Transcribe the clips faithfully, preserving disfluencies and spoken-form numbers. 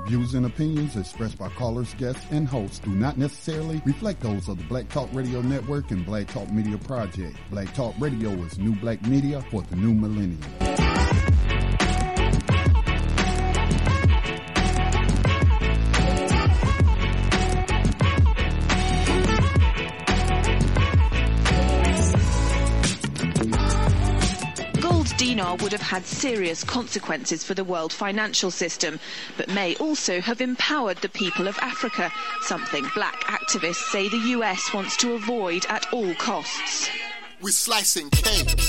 views and opinions expressed by callers, guests, and hosts do not necessarily reflect those of the Black Talk Radio Network and Black Talk Media Project. Black Talk Radio is new black media for the new millennium. Dinar would have had serious consequences for the world financial system, but may also have empowered the people of Africa, something black activists say the U S wants to avoid at all costs. We're slicing cake.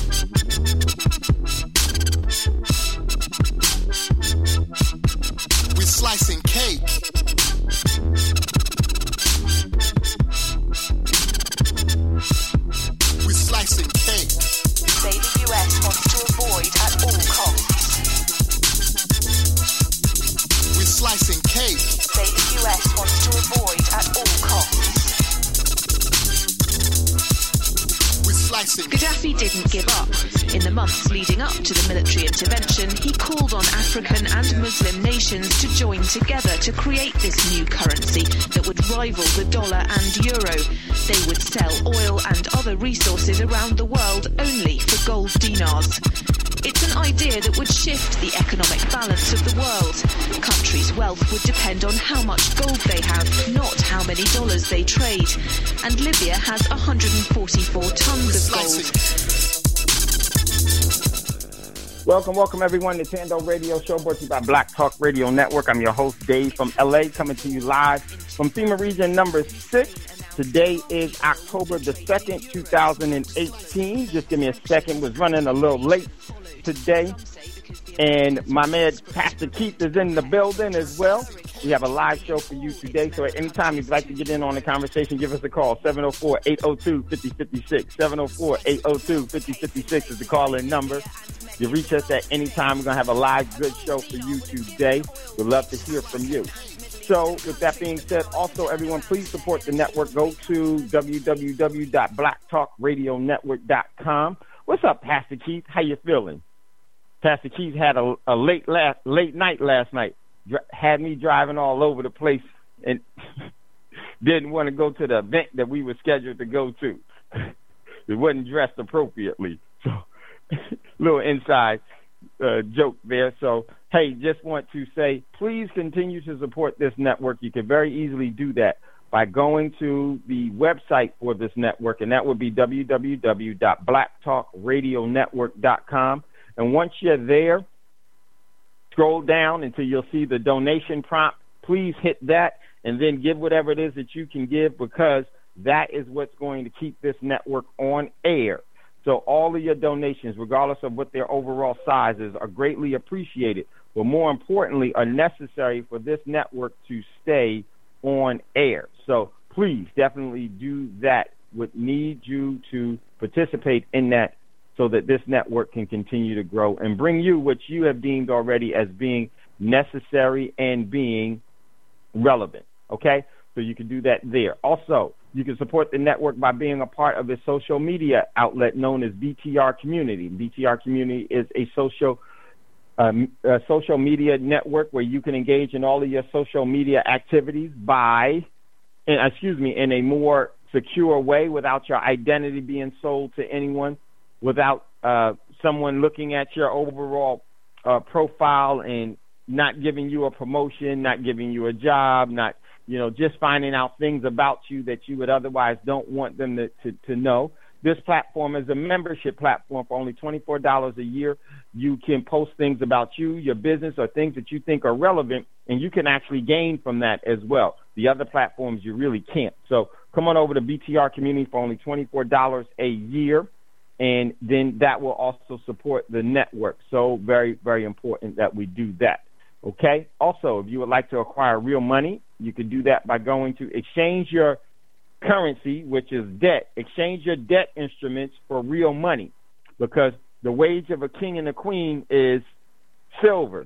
We're slicing cake. We're slicing cake. Say the U S wants to avoid at all costs. We're slicing cake. Say the U S wants to avoid at all costs. We're slicing. Gaddafi didn't give up. In the months leading up to the military intervention, he called on African and Muslim nations to join together to create this new currency that would rival the dollar and euro. They would sell oil and other resources around the world only for gold dinars. It's an idea that would shift the economic balance of the world. Countries' wealth would depend on how much gold they have, not how many dollars they trade. And Libya has one hundred forty-four tons of gold. Welcome, welcome everyone to Tando Radio Show, brought to you by Black Talk Radio Network. I'm your host, Dave, from L A, coming to you live from FEMA Region number six. Today is October the second, two thousand eighteen. Just give me a second. Was running a little late today. And my man, Pastor Keith, is in the building as well. We have a live show for you today. So at any time you'd like to get in on the conversation, give us a call. seven oh four, eight oh two, five oh five six. seven oh four, eight oh two, five oh five six is the call-in number. You reach us at any time. We're going to have a live good show for you today. We'd love to hear from you. So with that being said, also, everyone, please support the network. Go to w w w dot black talk radio network dot com. What's up, Pastor Keith? How you feeling? Pastor Keith had a, a late last, late night last night. Dr- had me driving all over the place and didn't want to go to the event that we were scheduled to go to. It wasn't dressed appropriately. So, little inside uh, joke there. So, hey, just want to say, please continue to support this network. You can very easily do that by going to the website for this network, and that would be w w w dot black talk radio network dot com. And once you're there, scroll down until you'll see the donation prompt. Please hit that and then give whatever it is that you can give, because that is what's going to keep this network on air. So all of your donations, regardless of what their overall size is, are greatly appreciated, but more importantly, are necessary for this network to stay on air. So please definitely do that. Would need you to participate in that so that this network can continue to grow and bring you what you have deemed already as being necessary and being relevant, okay? So you can do that there. Also, you can support the network by being a part of a social media outlet known as B T R Community. B T R Community is a social um, a social media network where you can engage in all of your social media activities by, excuse me, in a more secure way without your identity being sold to anyone, without uh, someone looking at your overall uh, profile and not giving you a promotion, not giving you a job, not, you know, just finding out things about you that you would otherwise don't want them to, to, to know. This platform is a membership platform for only twenty-four dollars a year. You can post things about you, your business, or things that you think are relevant, and you can actually gain from that as well. The other platforms you really can't. So come on over to B T R Community for only twenty-four dollars a year, and then that will also support the network. So very, very important that we do that. Okay? Also, if you would like to acquire real money, you can do that by going to exchange your currency, which is debt. Exchange your debt instruments for real money, because the wage of a king and a queen is silver.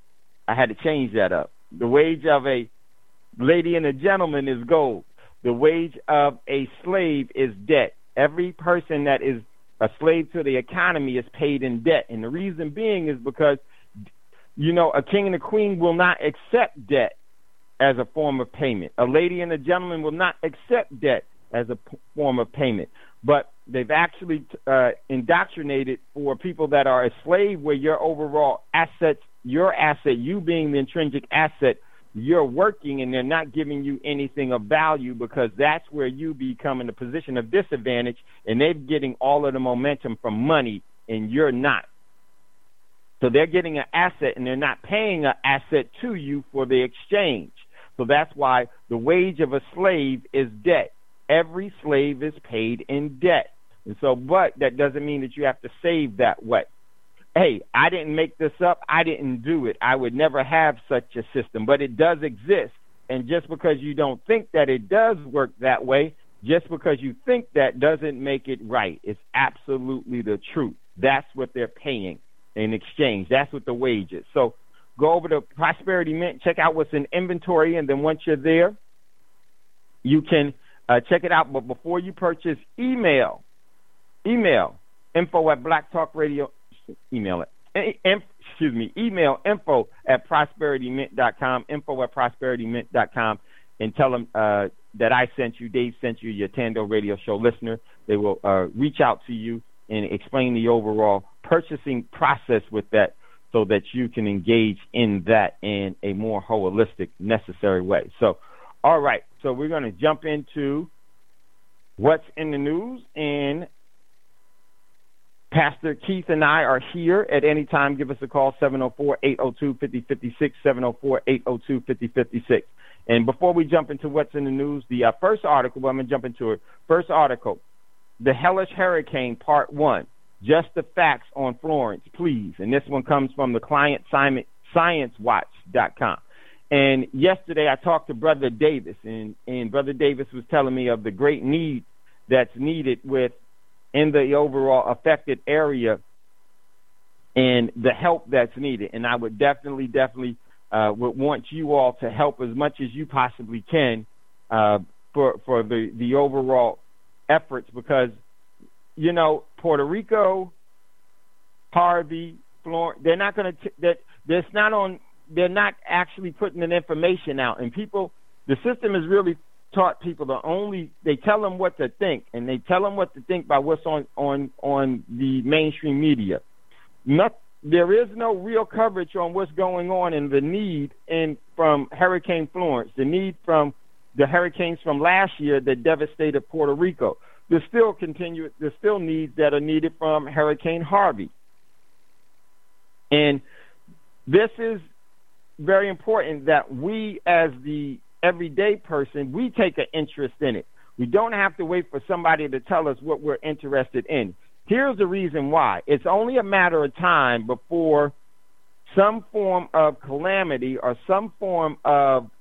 I had to change that up. The wage of a lady and a gentleman is gold. The wage of a slave is debt. Every person that is a slave to the economy is paid in debt. And the reason being is because You know, a king and a queen will not accept debt as a form of payment. A lady and a gentleman will not accept debt as a p- form of payment. But they've actually uh, indoctrinated for people that are a slave, where your overall assets, your asset, you being the intrinsic asset, you're working and they're not giving you anything of value, because that's where you become in a position of disadvantage, and they're getting all of the momentum from money and you're not. So they're getting an asset and they're not paying an asset to you for the exchange. So that's why the wage of a slave is debt. Every slave is paid in debt. And so, but that doesn't mean that you have to save that way. Hey, I didn't make this up. I didn't do it. I would never have such a system, but it does exist. And just because you don't think that it does work that way, just because you think that doesn't make it right. It's absolutely the truth. That's what they're paying in exchange. That's what the wage is. So go over to Prosperity Mint, check out what's in inventory, and then once you're there, you can uh, check it out. But before you purchase, email, email, info at Black Talk Radio, email it, em, excuse me, email info at prosperity mint dot com, info at prosperity mint dot com, and tell them uh, that I sent you, Dave sent you, your Tando Radio Show listener. They will uh, reach out to you and explain the overall purchasing process with that, so that you can engage in that in a more holistic, necessary way. So, all right, so we're going to jump into what's in the news, and Pastor Keith and I are here at any time. Give us a call, seven oh four, eight oh two, five oh five six, seven oh four, eight oh two, five oh five six. And before we jump into what's in the news, the uh, first article, well, I'm going to jump into it. First article, The Hellish Hurricane, Part one. Just the facts on Florence, please. And this one comes from the client science watch dot com. And yesterday I talked to Brother Davis, and, and Brother Davis was telling me of the great need that's needed with in the overall affected area and the help that's needed. And I would definitely, definitely uh, would want you all to help as much as you possibly can uh, for for the, the overall efforts, because you know, Puerto Rico, Harvey, Florence, they're not going to, that there's not on, they're not actually putting an information out. And people, the system has really taught people to only, they tell them what to think, and they tell them what to think by what's on, on, on the mainstream media. Not, there is no real coverage on what's going on and the need in from Hurricane Florence, the need from the hurricanes from last year that devastated Puerto Rico. There's still continue. There's still needs that are needed from Hurricane Harvey, and this is very important that we, as the everyday person, we take an interest in it. We don't have to wait for somebody to tell us what we're interested in. Here's the reason why: it's only a matter of time before some form of calamity or some form of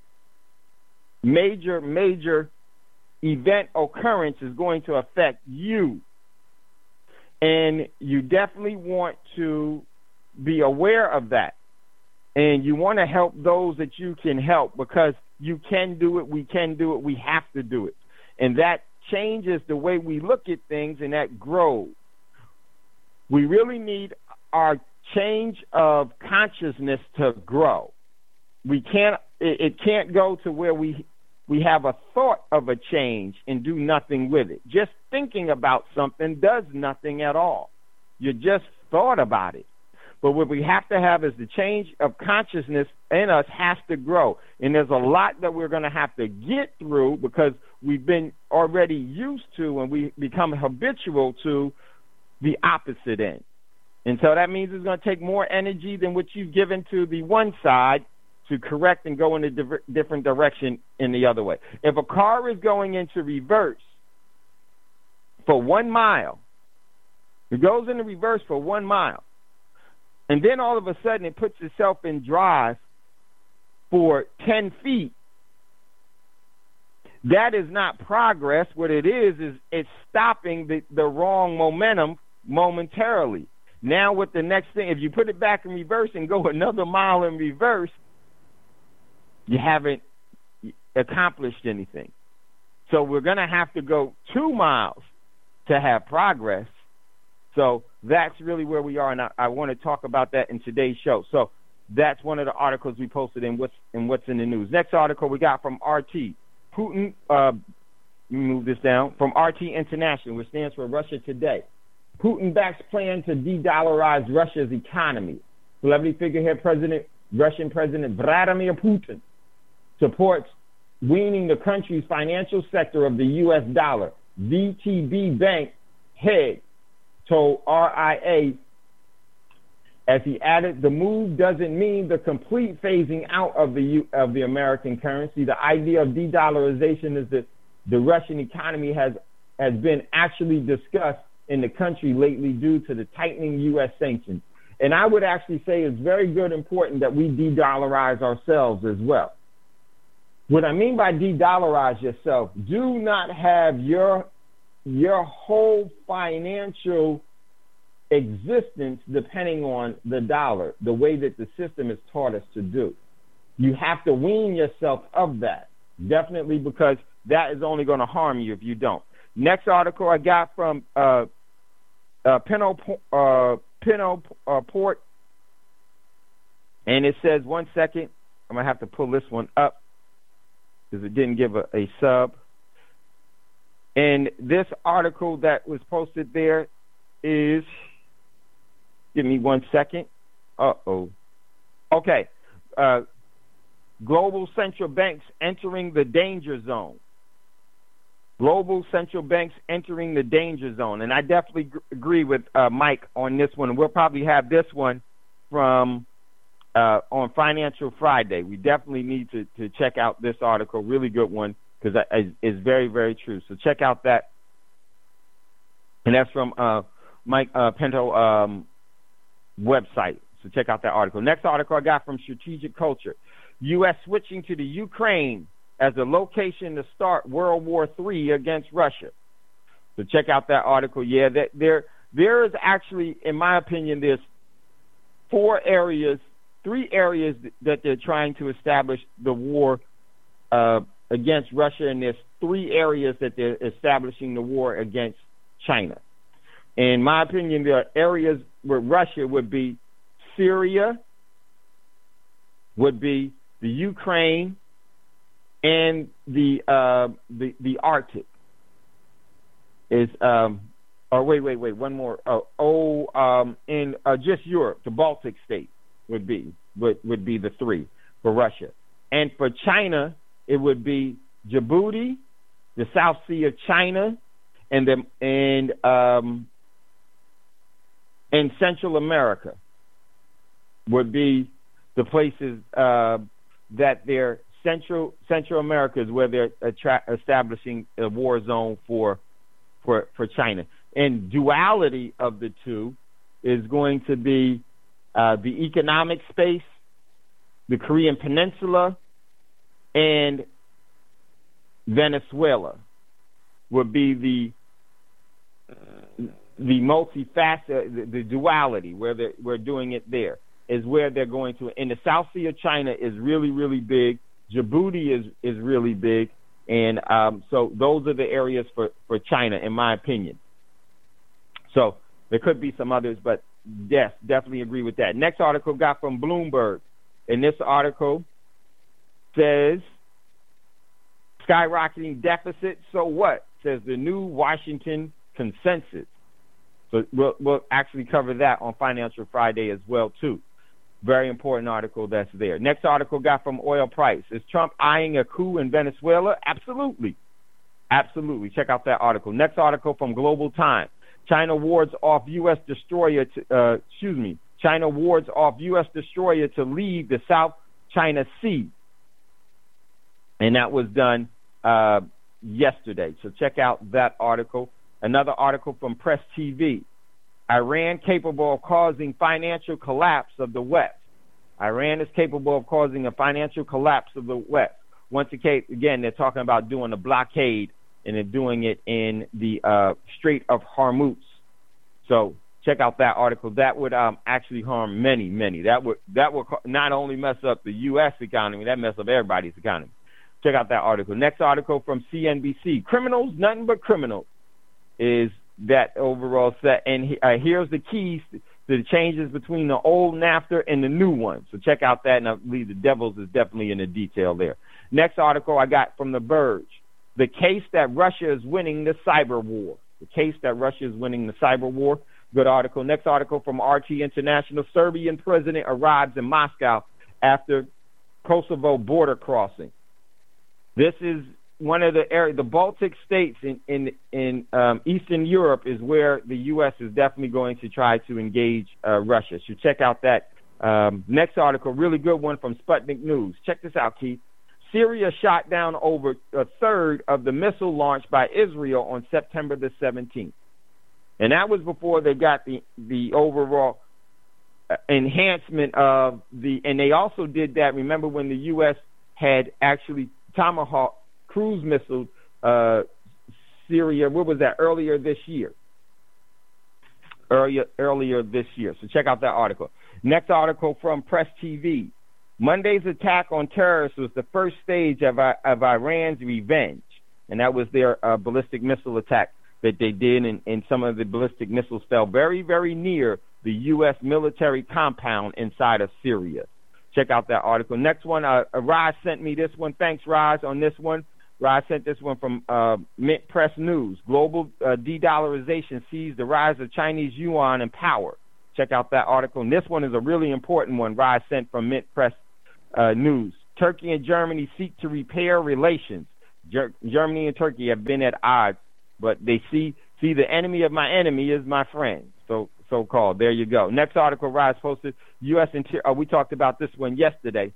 major, major event occurrence is going to affect you, and you definitely want to be aware of that, and you want to help those that you can help, because you can do it, we can do it, we have to do it, and that changes the way we look at things, and that grows. We really need our change of consciousness to grow. We can't, it, it can't go to where we We have a thought of a change and do nothing with it. Just thinking about something does nothing at all. You just thought about it. But what we have to have is the change of consciousness in us has to grow. And there's a lot that we're going to have to get through, because we've been already used to, and we become habitual to the opposite end. And so that means it's going to take more energy than what you've given to the one side to correct and go in a div- different direction in the other way. If a car is going into reverse for one mile, it goes into reverse for one mile, and then all of a sudden it puts itself in drive for ten feet, that is not progress. What it is is it's stopping the, the wrong momentum momentarily. Now with the next thing, if you put it back in reverse and go another mile in reverse, you haven't accomplished anything. So we're going to have to go two miles to have progress. So that's really where we are, and I, I want to talk about that in today's show. So that's one of the articles we posted in what's in what's in the news. Next article we got from R T. Putin, uh, let me move this down, from R T International, which stands for Russia Today. Putin backs plan to de-dollarize Russia's economy. Celebrity figurehead President, Russian President Vladimir Putin supports weaning the country's financial sector of the U S dollar. V T B Bank head told R I A, as he added, the move doesn't mean the complete phasing out of the U- of the American currency. The idea of de-dollarization is that the Russian economy has has been actually discussed in the country lately due to the tightening U S sanctions. And I would actually say it's very good, important that we de-dollarize ourselves as well. What I mean by de-dollarize yourself, do not have your your whole financial existence depending on the dollar, the way that the system has taught us to do. You have to wean yourself of that, definitely, because that is only going to harm you if you don't. Next article I got from uh, uh, Pinot, uh, Pinot uh, Port, and it says, one second, I'm going to have to pull this one up because it didn't give a, a sub. And this article that was posted there is, give me one second. Uh-oh. Okay. Uh, global central banks entering the danger zone. Global central banks entering the danger zone. And I definitely g- agree with uh, Mike on this one. We'll probably have this one from uh, on Financial Friday. We definitely need to, to check out this article. Really good one, because it's very, very true. So check out that. And that's from uh, Mike uh, Pinto um, website. So check out that article. Next article I got from Strategic Culture. U S switching to the Ukraine as a location to start World War Three against Russia. So check out that article. Yeah, that, there there is actually, in my opinion, there's four areas, three areas that they're trying to establish the war uh, against Russia, and there's three areas that they're establishing the war against China. In my opinion, there are areas where Russia would be Syria, would be the Ukraine, and the uh, the the Arctic. Is um, or wait, wait, wait, one more. Oh, oh um, in uh, just Europe, the Baltic states would be would would be the three for Russia, and for China, it would be Djibouti, the South Sea of China, and the and um, and Central America would be the places uh, that they're Central Central America is where they're attra- establishing a war zone for for for China. And duality of the two is going to be uh, the economic space, the Korean Peninsula, and Venezuela would be the the multifaceted, the, the duality where they we're doing it there is where they're going to. And the South Sea of China is really, really big. Djibouti is, is really big. And um, so those are the areas for, for China, in my opinion. So there could be some others, but yes, definitely agree with that. Next article got from Bloomberg. And this article says, skyrocketing deficit, so what? Says the new Washington consensus. So we'll, we'll actually cover that on Financial Friday as well, too. Very important article that's there. Next article got from oil price. Is Trump eyeing a coup in Venezuela? Absolutely. Absolutely. Check out that article. Next article from Global Times. China wards off U S destroyer to, uh, excuse me, China wards off U S destroyer to leave the South China Sea. And that was done uh, yesterday. So check out that article. Another article from Press T V. Iran capable of causing financial collapse of the West. Iran is capable of causing a financial collapse of the West. Once again, they're talking about doing a blockade, and they're doing it in the uh, Strait of Hormuz. So check out that article. That would um, actually harm many, many. That would that would not only mess up the U S economy, that mess up everybody's economy. Check out that article. Next article from C N B C. Criminals, nothing but criminals, is that overall set. And uh, here's the keys the changes between the old NAFTA and the new one. So check out that, and I believe the Devils is definitely in the detail there. Next article I got from The Verge. The case that Russia is winning the cyber war. The case that Russia is winning the cyber war. Good article. Next article from R T International. Serbian president arrives in Moscow after Kosovo border crossing. This is one of the area, the Baltic states in in, in um, Eastern Europe is where the U S is definitely going to try to engage uh, Russia. So check out that um, next article, really good one from Sputnik News. Check this out, Keith. Syria shot down over a third of the missile launched by Israel on September the seventeenth. And that was before they got the, the overall enhancement of the, and they also did that, remember when the U S had actually Tomahawk cruise missiles, uh, Syria, what was that, earlier this year? Earlier, earlier this year. So check out that article. Next article from Press T V. Monday's attack on terrorists was the first stage of, of Iran's revenge, and that was their uh, ballistic missile attack that they did, and, and some of the ballistic missiles fell very, very near the U S military compound inside of Syria. Check out that article. Next one, uh, Raj sent me this one. Thanks, Raj, on this one. Raj sent this one from uh, Mint Press News. Global uh, de-dollarization sees the rise of Chinese yuan and power. Check out that article. And this one is a really important one Raj sent from Mint Press uh, News. Turkey and Germany seek to repair relations. Ger- Germany and Turkey have been at odds, but they see see the enemy of my enemy is my friend. So so called. There you go. Next article Raj posted. U S Interior. Oh, we talked about this one yesterday.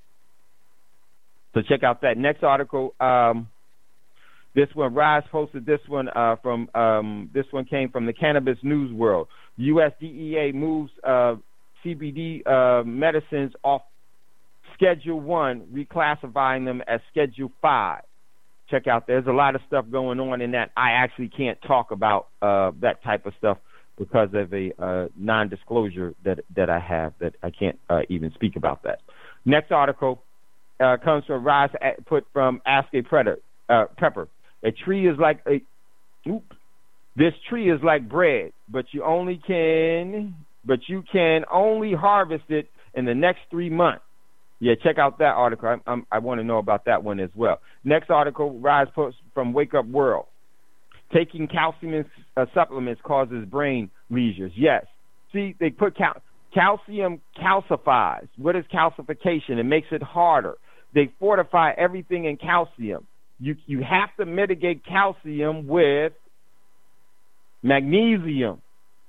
So check out that next article. Um, this one Raj posted. This one uh, from um, this one came from the Cannabis News World. U S D E A moves uh, C B D uh, medicines off Schedule One, reclassifying them as Schedule Five. Check out. There's a lot of stuff going on in that. I actually can't talk about uh, that type of stuff because of a uh, non-disclosure that that I have, that I can't uh, even speak about that. Next article uh, comes from Rise put from Ask a Predator, uh, Prepper. A tree is like a oops. This tree is like bread, but you only can but you can only harvest it in the next three months. Yeah, check out that article. I, I'm, I want to know about that one as well. Next article, Rise post from Wake Up World. Taking calcium uh, supplements causes brain lesions. Yes. See, they put cal- calcium calcifies. What is calcification? It makes it harder. They fortify everything in calcium. You you have to mitigate calcium with magnesium.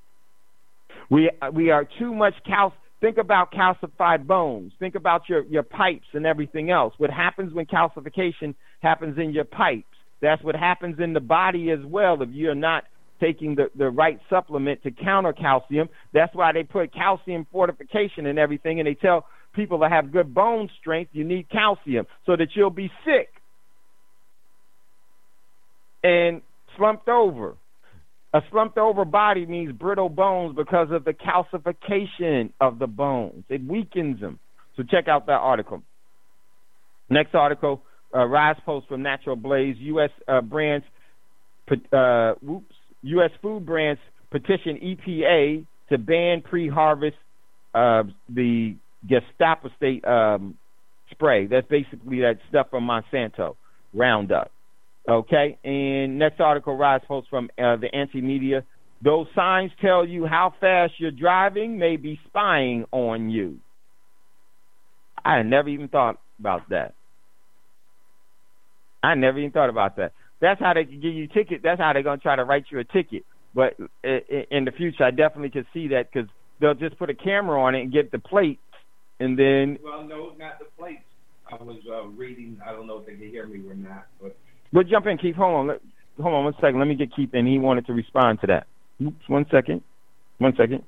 We we are too much calcium. Think about calcified bones. Think about your, your pipes and everything else. What happens when calcification happens in your pipes? That's what happens in the body as well if you're not taking the, the right supplement to counter calcium. That's why they put calcium fortification and everything, and they tell people to have good bone strength, you need calcium so that you'll be sick and slumped over. A slumped over body means brittle bones because of the calcification of the bones. It weakens them. So check out that article. Next article, uh, Rise Post from Natural Blaze. U S uh, brands, uh, whoops, U S food brands petition E P A to ban pre-harvest uh, the Gestapostate um, spray. That's basically that stuff from Monsanto, Roundup. Okay, and next article, Rise Post from uh, the Anti-Media. Those signs tell you how fast you're driving may be spying on you. I had never even thought about that. I never even thought about that. That's how they can give you a ticket. That's how they're going to try to write you a ticket. But in the future, I definitely could see that because they'll just put a camera on it and get the plates, and then... Well, no, not the plates. I was uh, reading. I don't know if they can hear me or not, but... We'll jump in, Keith. Hold on. Let, hold on one second. Let me get Keith in. He wanted to respond to that. Oops, one second. One second.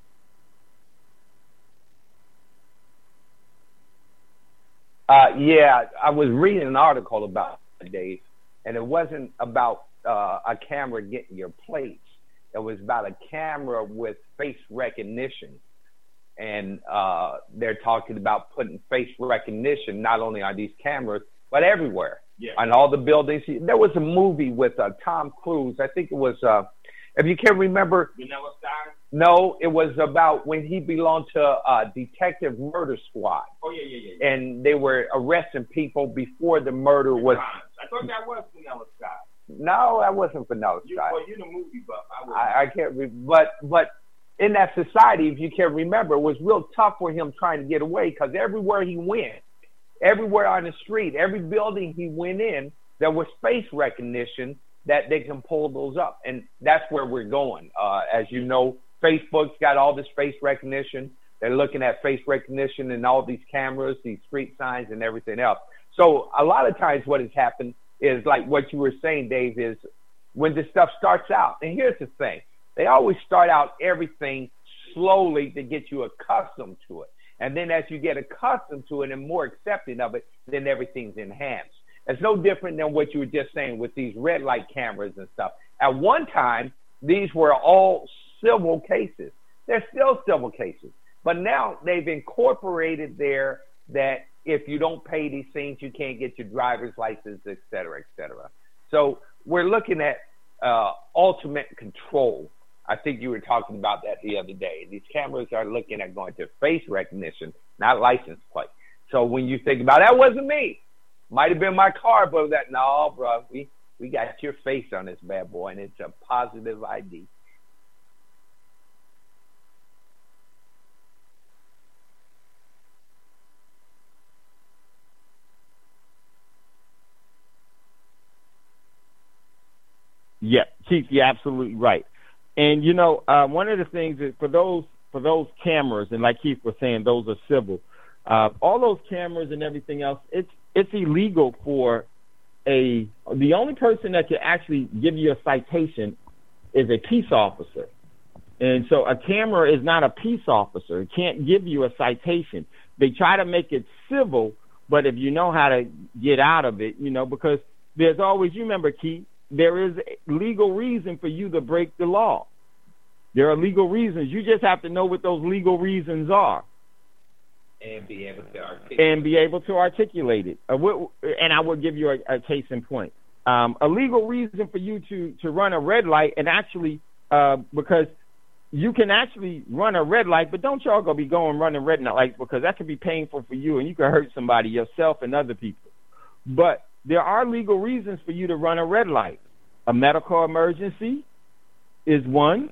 Uh, yeah, I was reading an article about it, Dave, and it wasn't about uh, a camera getting your plates. It was about a camera with face recognition. And uh, they're talking about putting face recognition not only on these cameras, but everywhere. Yeah. On all the buildings. There was a movie with uh, Tom Cruise. I think it was uh, If you can remember, Vanilla Sky? No, it was about when he belonged to uh, Detective Murder Squad. Oh, yeah, yeah, yeah, yeah. And they were arresting people before the murder was. I thought that was Vanilla Sky. No, that wasn't Vanilla You, Sky. well, you're the movie buff. I, I, I can't. Re- but but in that society, if you can remember, it was real tough for him trying to get away because everywhere he went, everywhere on the street, every building he went in, there was face recognition that they can pull those up, and that's where we're going. Uh, as you know, Facebook's got all this face recognition. They're looking at face recognition and all these cameras, these street signs, and everything else. So a lot of times, what has happened is like what you were saying, Dave, is when this stuff starts out. And here's the thing: they always start out everything slowly to get you accustomed to it, and then as you get accustomed to it and more accepting of it, then everything's enhanced. It's no different than what you were just saying with these red light cameras and stuff. At one time, these were all civil cases. They're still civil cases. But now they've incorporated there that if you don't pay these things, you can't get your driver's license, et cetera, et cetera. So we're looking at uh, ultimate control. I think you were talking about that the other day. These cameras are looking at going to face recognition, not license plate. So when you think about that, wasn't me. Might have been my car, but that, no, bro, we, we got your face on this bad boy, and it's a positive I D. Yeah, Chief, you're absolutely right. And, you know, uh, one of the things is for those for those cameras, and like Keith was saying, those are civil, uh, all those cameras and everything else, it's it's illegal for a the only person that can actually give you a citation is a peace officer. And so a camera is not a peace officer. It can't give you a citation. They try to make it civil, but if you know how to get out of it, you know, because there's always, you remember, Keith, there is a legal reason for you to break the law. There are legal reasons. You just have to know what those legal reasons are. And be able to articulate and be able to articulate it. Uh, what, and I will give you a, a case in point. Um, a legal reason for you to, to run a red light, and actually, uh, because you can actually run a red light, but don't y'all go be going running red lights because that could be painful for you, and you can hurt somebody, yourself and other people. But there are legal reasons for you to run a red light. A medical emergency is one.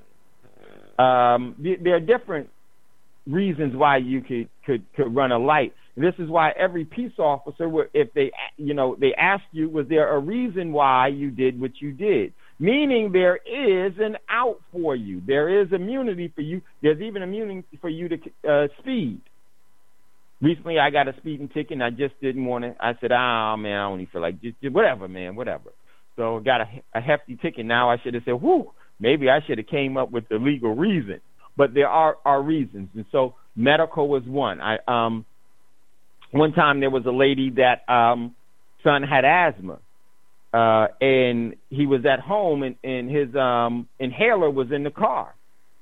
Um, there are different reasons why you could, could, could run a light. This is why every peace officer, if they, you know, they ask you, was there a reason why you did what you did? Meaning there is an out for you. There is immunity for you. There's even immunity for you to uh, speed. Recently, I got a speeding ticket, and I just didn't want to. I said, ah, oh, man, I don't even feel like just, just whatever, man, whatever. So I got a, a hefty ticket. Now I should have said, whew, maybe I should have came up with the legal reason. But there are, are reasons. And so medical was one. I um, one time there was a lady that um, son had asthma. Uh, and he was at home, and, and his um, inhaler was in the car.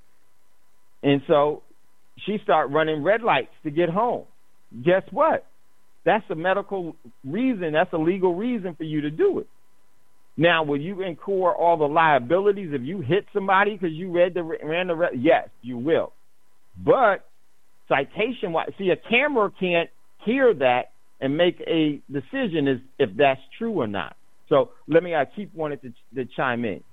And so she started running red lights to get home. Guess what? That's a medical reason. That's a legal reason for you to do it. Now, will you incur all the liabilities if you hit somebody because you read the ran the red? Yes, you will. But citation, see, a camera can't hear that and make a decision as if that's true or not. So let me. I keep wanting to, to chime in.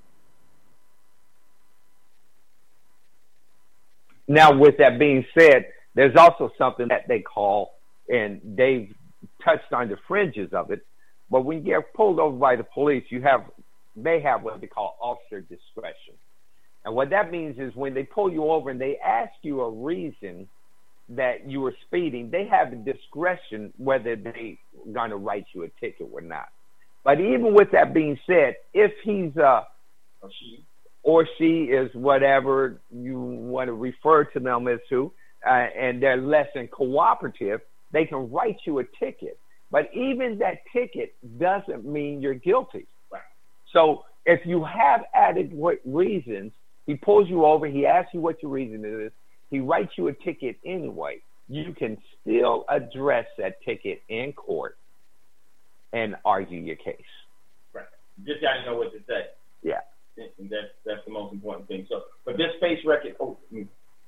Now, with that being said, there's also something that they call, and Dave touched on the fringes of it, but when you get pulled over by the police, you have, they have what they call officer discretion. And what that means is when they pull you over and they ask you a reason that you were speeding, they have the discretion whether they're going to write you a ticket or not. But even with that being said, if he's uh, or she, or she is whatever you want to refer to them as who, uh, and they're less than cooperative, they can write you a ticket. But even that ticket doesn't mean you're guilty. Right. So if you have adequate reasons, he pulls you over, he asks you what your reason is, he writes you a ticket anyway, you can still address that ticket in court and argue your case. Right. You just got to know what to say. Yeah. and that's that's the most important thing. So, but this face recognition. Oh, mm.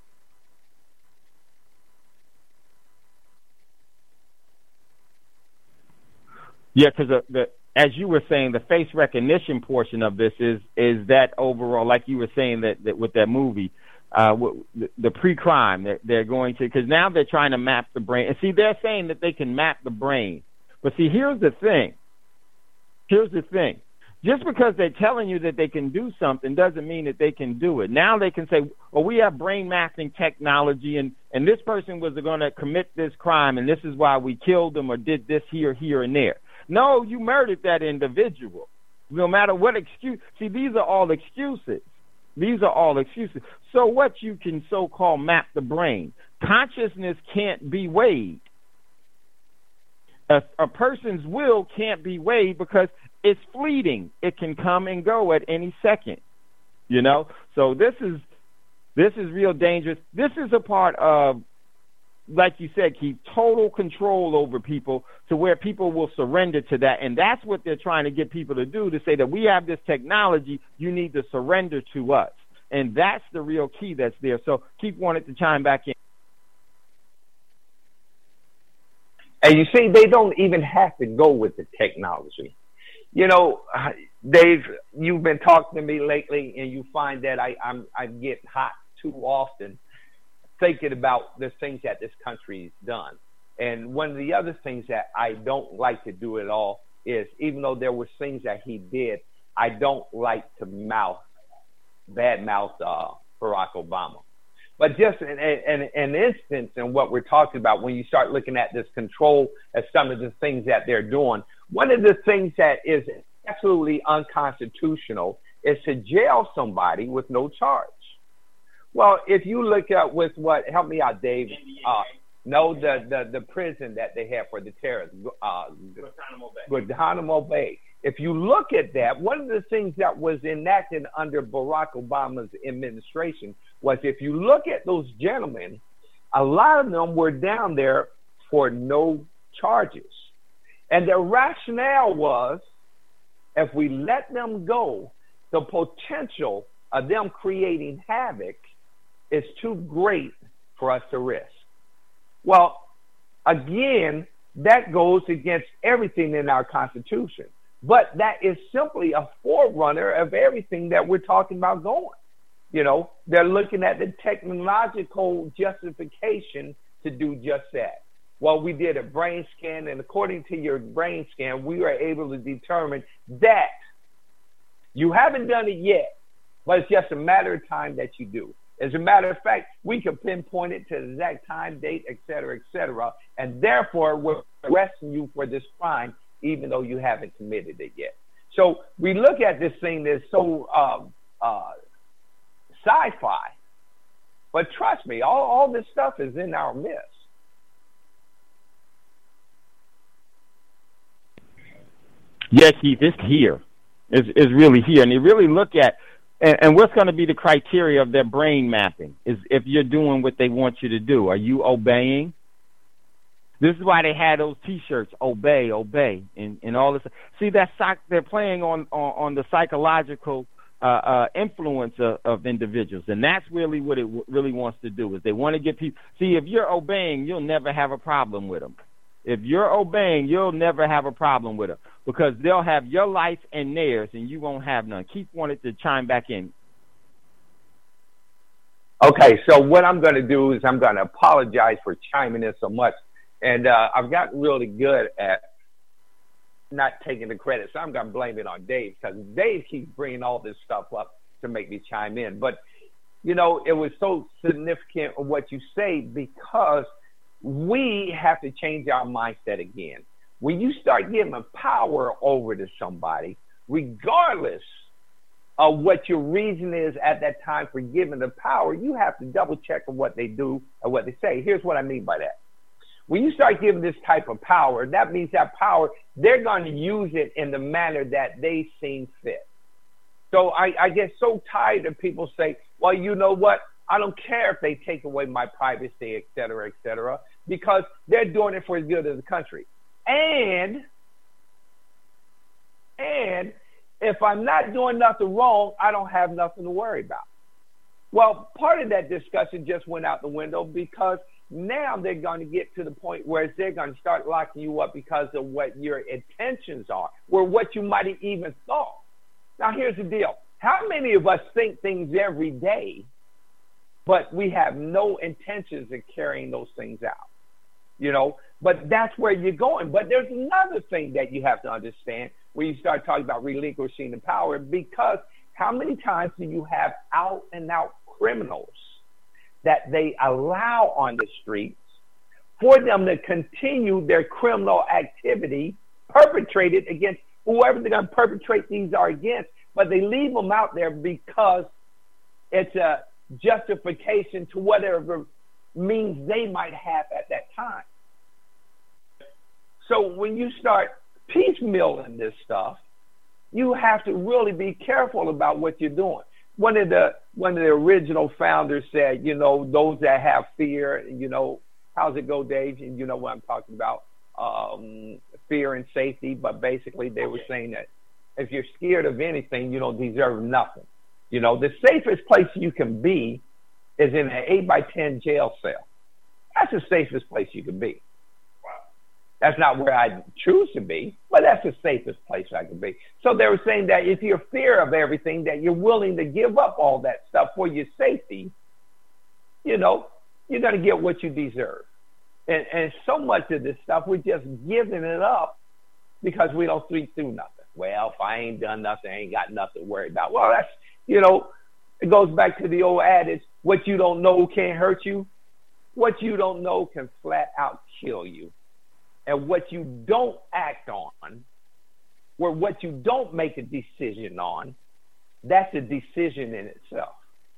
Yeah, because the, the as you were saying, the face recognition portion of this is is that overall, like you were saying that, that with that movie, uh, the, the pre-crime that they're going to, because now they're trying to map the brain. And see, they're saying that they can map the brain. But see, here's the thing. Here's the thing. Just because they're telling you that they can do something doesn't mean that they can do it. Now they can say, well, we have brain mapping technology, and, and this person was going to commit this crime, and this is why we killed them or did this here, here, and there. No, you murdered that individual. No matter what excuse. See, these are all excuses. These are all excuses. So what you can so-called map the brain. Consciousness can't be weighed. A, a person's will can't be weighed because it's fleeting. It can come and go at any second. You know? So this is this is real dangerous. This is a part of, like you said, keep total control over people to where people will surrender to that. And that's what they're trying to get people to do, to say that we have this technology, you need to surrender to us. And that's the real key that's there. So keep wanting to chime back in. And you see, they don't even have to go with the technology. You know, Dave, you've been talking to me lately, and you find that I I'm, I get hot too often thinking about the things that this country's done. And one of the other things that I don't like to do at all is, even though there were things that he did, I don't like to mouth, bad mouth uh, Barack Obama. But just an, an, an instance in what we're talking about, when you start looking at this control as some of the things that they're doing, one of the things that is absolutely unconstitutional is to jail somebody with no charge. Well, if you look at with what, help me out, Dave. Uh, no, the, the, the prison that they have for the terrorists, uh, Guantanamo Bay. Guantanamo Bay. If you look at that, one of the things that was enacted under Barack Obama's administration was, if you look at those gentlemen, a lot of them were down there for no charges. And the rationale was, if we let them go, the potential of them creating havoc is too great for us to risk. Well, again, that goes against everything in our Constitution. But that is simply a forerunner of everything that we're talking about going. You know, they're looking at the technological justification to do just that. Well, we did a brain scan, and according to your brain scan, we were able to determine that you haven't done it yet, but it's just a matter of time that you do. As a matter of fact, we can pinpoint it to the exact time, date, et cetera, et cetera, and therefore we're arresting you for this crime, even though you haven't committed it yet. So we look at this thing that's so um, uh, sci-fi, but trust me, all, all this stuff is in our midst. Yeah, Keith, it's here. It's, it's really here. And you really look at, and, and what's going to be the criteria of their brain mapping is if you're doing what they want you to do. Are you obeying? This is why they had those T-shirts, obey, obey, and, and all this. See, that's they're playing on, on, on the psychological uh, uh, influence of, of individuals, and that's really what it w- really wants to do, is they want to get people. See, if you're obeying, you'll never have a problem with them. If you're obeying, you'll never have a problem with them, because they'll have your life and theirs, and you won't have none. Keith wanted to chime back in. Okay, so what I'm going to do is I'm going to apologize for chiming in so much. And uh, I've gotten really good at not taking the credit, so I'm going to blame it on Dave, because Dave keeps bringing all this stuff up to make me chime in. But, you know, it was so significant what you say, because we have to change our mindset again. When you start giving power over to somebody, regardless of what your reason is at that time for giving the power, you have to double check on what they do and what they say. Here's what I mean by that. When you start giving this type of power, that means that power, they're going to use it in the manner that they seem fit. So I, I get so tired of people say, well, you know what? I don't care if they take away my privacy, et cetera, et cetera, because they're doing it for the good of the country. And, and if I'm not doing nothing wrong, I don't have nothing to worry about. Well, part of that discussion just went out the window because now they're going to get to the point where they're going to start locking you up because of what your intentions are or what you might have even thought. Now, here's the deal. How many of us think things every day, but we have no intentions of carrying those things out? You know, but that's where you're going. But there's another thing that you have to understand when you start talking about relinquishing the power, because how many times do you have out and out criminals that they allow on the streets for them to continue their criminal activity perpetrated against whoever they're going to perpetrate these are against, but they leave them out there because it's a justification to whatever means they might have at that time. So when you start piecemealing this stuff, you have to really be careful about what you're doing. One of the one of the original founders said, you know, those that have fear, you know, how's it go, Dave? And you know what I'm talking about, um, fear and safety. But basically, they were saying that if you're scared of anything, you don't deserve nothing. You know, the safest place you can be is in an eight by ten jail cell. That's the safest place you can be. That's not where I choose to be, but that's the safest place I can be. So they were saying that if you're fear of everything, that you're willing to give up all that stuff for your safety, you know, you're going to get what you deserve. And, and so much of this stuff, we're just giving it up because we don't think through nothing. Well, if I ain't done nothing, I ain't got nothing to worry about. Well, that's, you know, it goes back to the old adage, what you don't know can't hurt you. What you don't know can flat out kill you. And what you don't act on, or what you don't make a decision on, that's a decision in itself.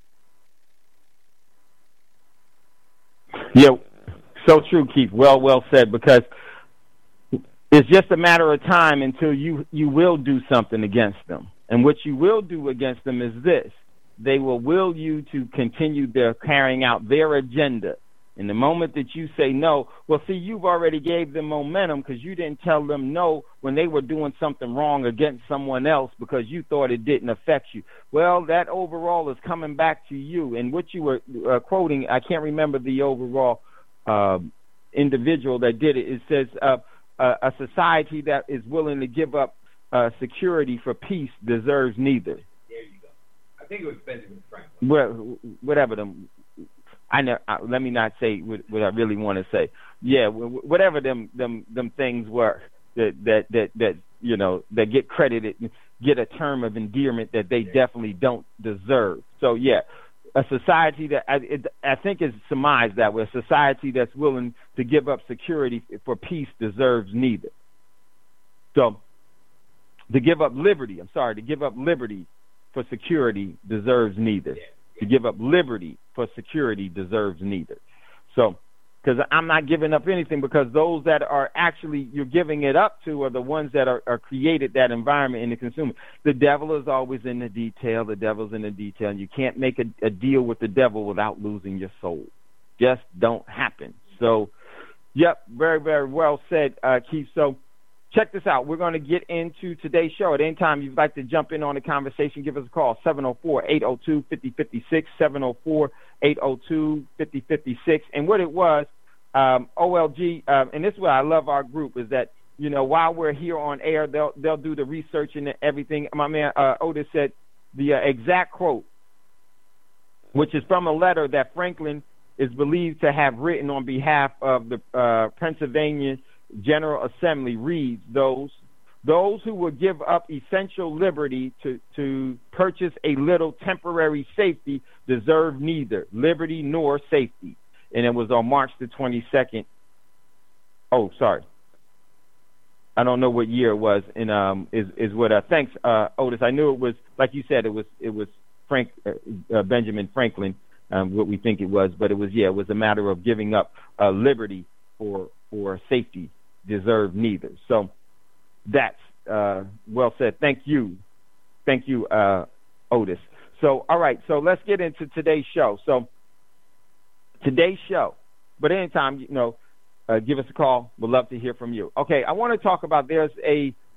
Yeah, so true, Keith. Well, well said, because it's just a matter of time until you, you will do something against them. And what you will do against them is this. They will will you to continue their carrying out their agenda. And the moment that you say no, well, see, you've already gave them momentum because you didn't tell them no when they were doing something wrong against someone else because you thought it didn't affect you. Well, that overall is coming back to you. And what you were uh, quoting, I can't remember the overall uh, individual that did it. It says uh, uh, a society that is willing to give up uh, security for peace deserves neither. There you go. I think it was Benjamin Franklin. Well, whatever them. I know. Let me not say what, what I really want to say. Yeah, whatever them them them things were that that that that you know that get credited, get a term of endearment that they definitely don't deserve. So yeah, a society that I, it, I think is surmised that way. A society that's willing to give up security for peace deserves neither. So to give up liberty, I'm sorry, to give up liberty for security deserves neither. To give up liberty for security deserves neither. So, because I'm not giving up anything, because those that are actually you're giving it up to are the ones that are, are created that environment in the consumer. The devil is always in the detail. The devil's in the detail. And you can't make a, a deal with the devil without losing your soul. Just don't happen. So, yep, very, very well said, uh, Keith. So, check this out. We're going to get into today's show. At any time you'd like to jump in on the conversation, give us a call, seven oh four, eight oh two, five oh five six, seven oh four, eight oh two, five oh five six. And what it was, um, O L G, um, and this is what I love our group, is that, you know, while we're here on air, they'll they'll do the research and everything. My man uh, Otis said the uh, exact quote, which is from a letter that Franklin is believed to have written on behalf of the uh, Pennsylvania General Assembly, reads, those those who will give up essential liberty to, to purchase a little temporary safety deserve neither liberty nor safety. And it was on March the twenty-second. Oh, sorry. I don't know what year it was. And um, is is what. Uh, thanks, uh, Otis. I knew it was, like you said, it was it was Frank uh, uh, Benjamin Franklin. Um, what we think it was, but it was yeah, it was a matter of giving up uh, liberty for for safety. Deserve neither. So that's uh, well said. Thank you. Thank you, uh, Otis. So, all right. So let's get into today's show. So today's show, but anytime, you know, uh, give us a call. We'd love to hear from you. Okay. I want to talk about, there's a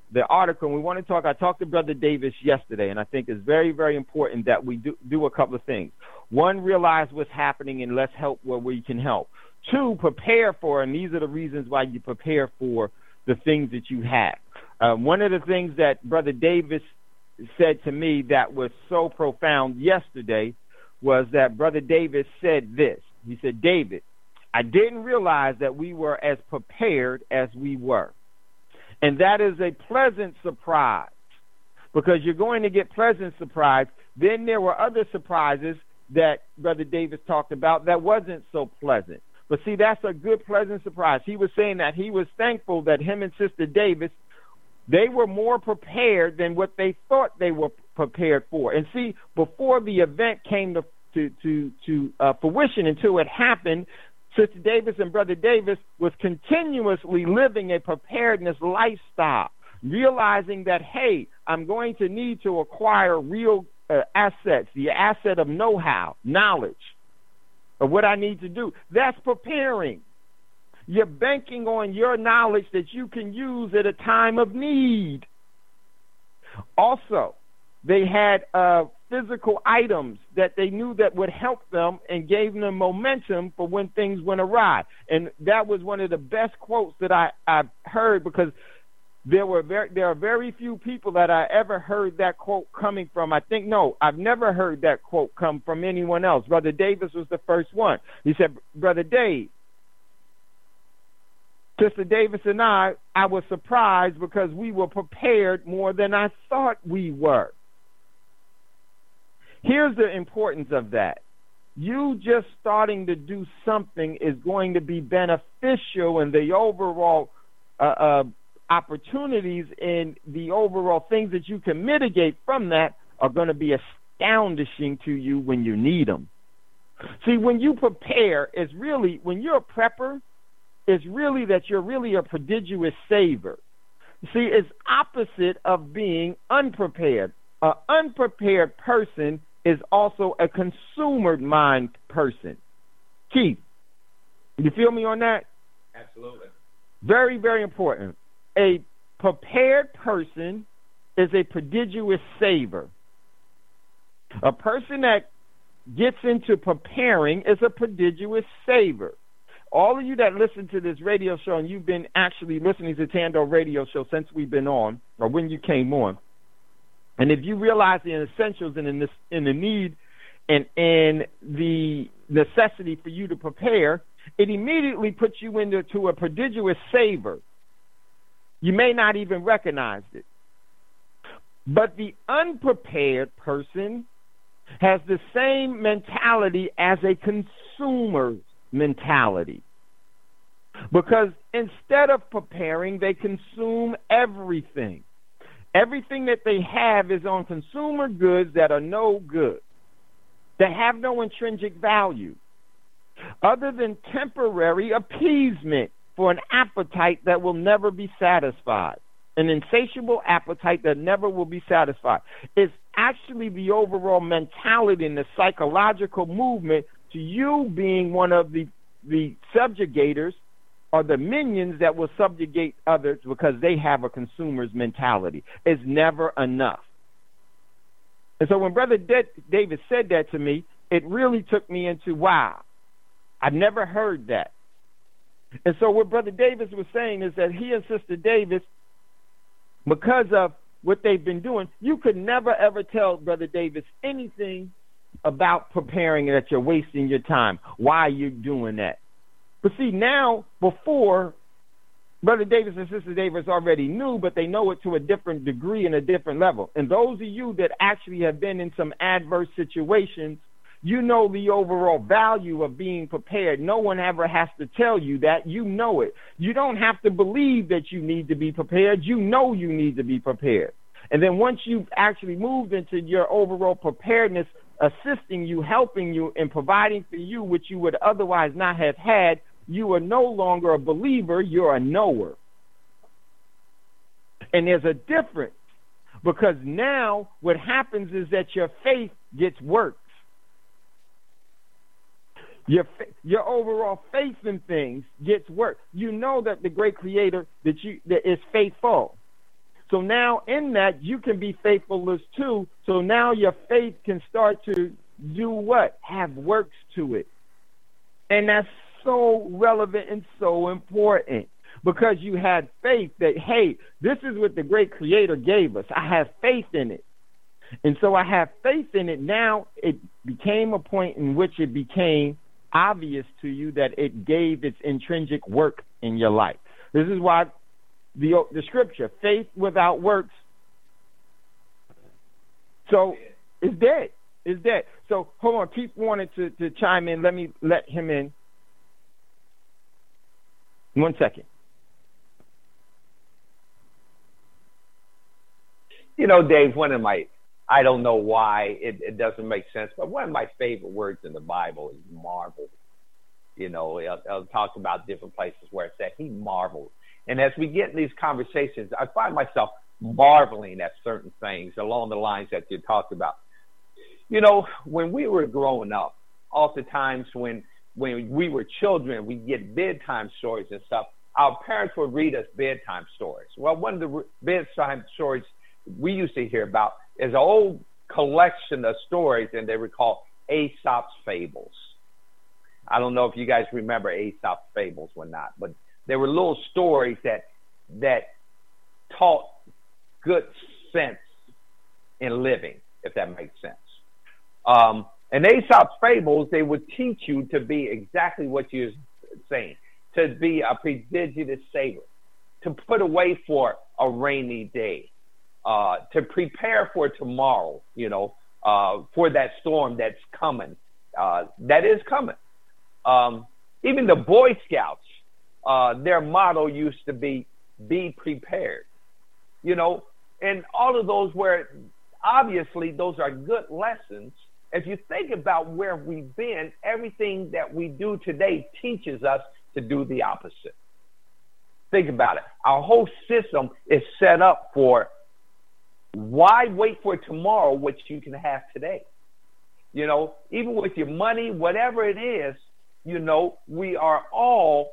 the article, and we want to talk, I talked to Brother Davis yesterday, and I think it's very, very important that we do, do a couple of things. One, realize what's happening, and let's help where we can help. Two, prepare for, and these are the reasons why you prepare for the things that you have. Uh, one of the things that Brother Davis said to me that was so profound yesterday was that Brother Davis said this. He said, David, I didn't realize that we were as prepared as we were. And that is a pleasant surprise, because you're going to get pleasant surprise. Then there were other surprises that Brother Davis talked about that wasn't so pleasant. But see, that's a good, pleasant surprise. He was saying that he was thankful that him and Sister Davis, they were more prepared than what they thought they were prepared for. And see, before the event came to to to, to uh, fruition, until it happened, Sister Davis and Brother Davis was continuously living a preparedness lifestyle, realizing that, hey, I'm going to need to acquire real uh, assets, the asset of know-how, knowledge of what I need to do. That's preparing. You're banking on your knowledge that you can use at a time of need. Also, they had uh, physical items that they knew that would help them and gave them momentum for when things went awry. And that was one of the best quotes that I, I've heard, because there were very, there are very few people that I ever heard that quote coming from. I think, no, I've never heard that quote come from anyone else. Brother Davis was the first one. He said, Brother Dave, Sister Davis and I, I was surprised because we were prepared more than I thought we were. Here's the importance of that. You just starting to do something is going to be beneficial in the overall uh, uh, opportunities, and the overall things that you can mitigate from that are going to be astounding to you when you need them. See, when you prepare, it's really, when you're a prepper, it's really that you're really a prodigious saver. See, it's opposite of being unprepared. An unprepared person is also a consumer mind person. Keith, you feel me on that? Absolutely. Very, very important. A prepared person is a prodigious saver. A person that gets into preparing is a prodigious saver. All of you that listen to this radio show, and you've been actually listening to Tando Radio Show since we've been on, or when you came on, and if you realize the essentials and in, this, in the need and in the necessity for you to prepare, it immediately puts you into to a prodigious saver. You may not even recognize it. But the unprepared person has the same mentality as a consumer's mentality. Because instead of preparing, they consume everything. Everything that they have is on consumer goods that are no good. They have no intrinsic value other than temporary appeasement for an appetite that will never be satisfied, an insatiable appetite that never will be satisfied. It's actually the overall mentality and the psychological movement to you being one of the, the subjugators or the minions that will subjugate others because they have a consumer's mentality. It's never enough. And so when Brother De- David said that to me, it really took me into, wow, I've never heard that. And so what Brother Davis was saying is that he and Sister Davis, because of what they've been doing, you could never, ever tell Brother Davis anything about preparing that you're wasting your time. Why are you doing that? But see, now, before, Brother Davis and Sister Davis already knew, but they know it to a different degree and a different level. And those of you that actually have been in some adverse situations, you know the overall value of being prepared. No one ever has to tell you that. You know it. You don't have to believe that you need to be prepared. You know you need to be prepared. And then once you've actually moved into your overall preparedness, assisting you, helping you, and providing for you what you would otherwise not have had, you are no longer a believer, you're a knower. And there's a difference, because now what happens is that your faith gets worked. Your your overall faith in things gets worked. You know that the great Creator that you that is faithful. So now in that, you can be faithfulness too. So now your faith can start to do what? Have works to it. And that's so relevant and so important, because you had faith that, hey, this is what the great Creator gave us. I have faith in it. And so I have faith in it. Now it became a point in which it became obvious to you that it gave its intrinsic work in your life. This is why the the scripture, faith without works, so it's dead. It's dead. So hold on, keep wanting to, to chime in. Let me let him in. One second. You know, Dave, one of my, I don't know why it, it doesn't make sense, but one of my favorite words in the Bible is marvel. You know, I'll, I'll talk about different places where it said he marveled. And as we get in these conversations, I find myself marveling at certain things along the lines that you talked about. You know, when we were growing up, oftentimes when when we were children, we get bedtime stories and stuff. Our parents would read us bedtime stories. Well, one of the bedtime stories we used to hear about is an old collection of stories, and they were called Aesop's Fables. I don't know if you guys remember Aesop's Fables or not, but they were little stories that that taught good sense in living, if that makes sense. Um, and Aesop's Fables, they would teach you to be exactly what you're saying, to be a prodigious saver, to put away for a rainy day, uh, to prepare for tomorrow, you know, uh, for that storm that's coming, uh, that is coming. Um, even the Boy Scouts, uh, their motto used to be, be prepared, you know, and all of those were, obviously, those are good lessons. If you think about where we've been, everything that we do today teaches us to do the opposite. Think about it. Our whole system is set up for, why wait for tomorrow what you can have today? You know, even with your money, whatever it is, you know, we are all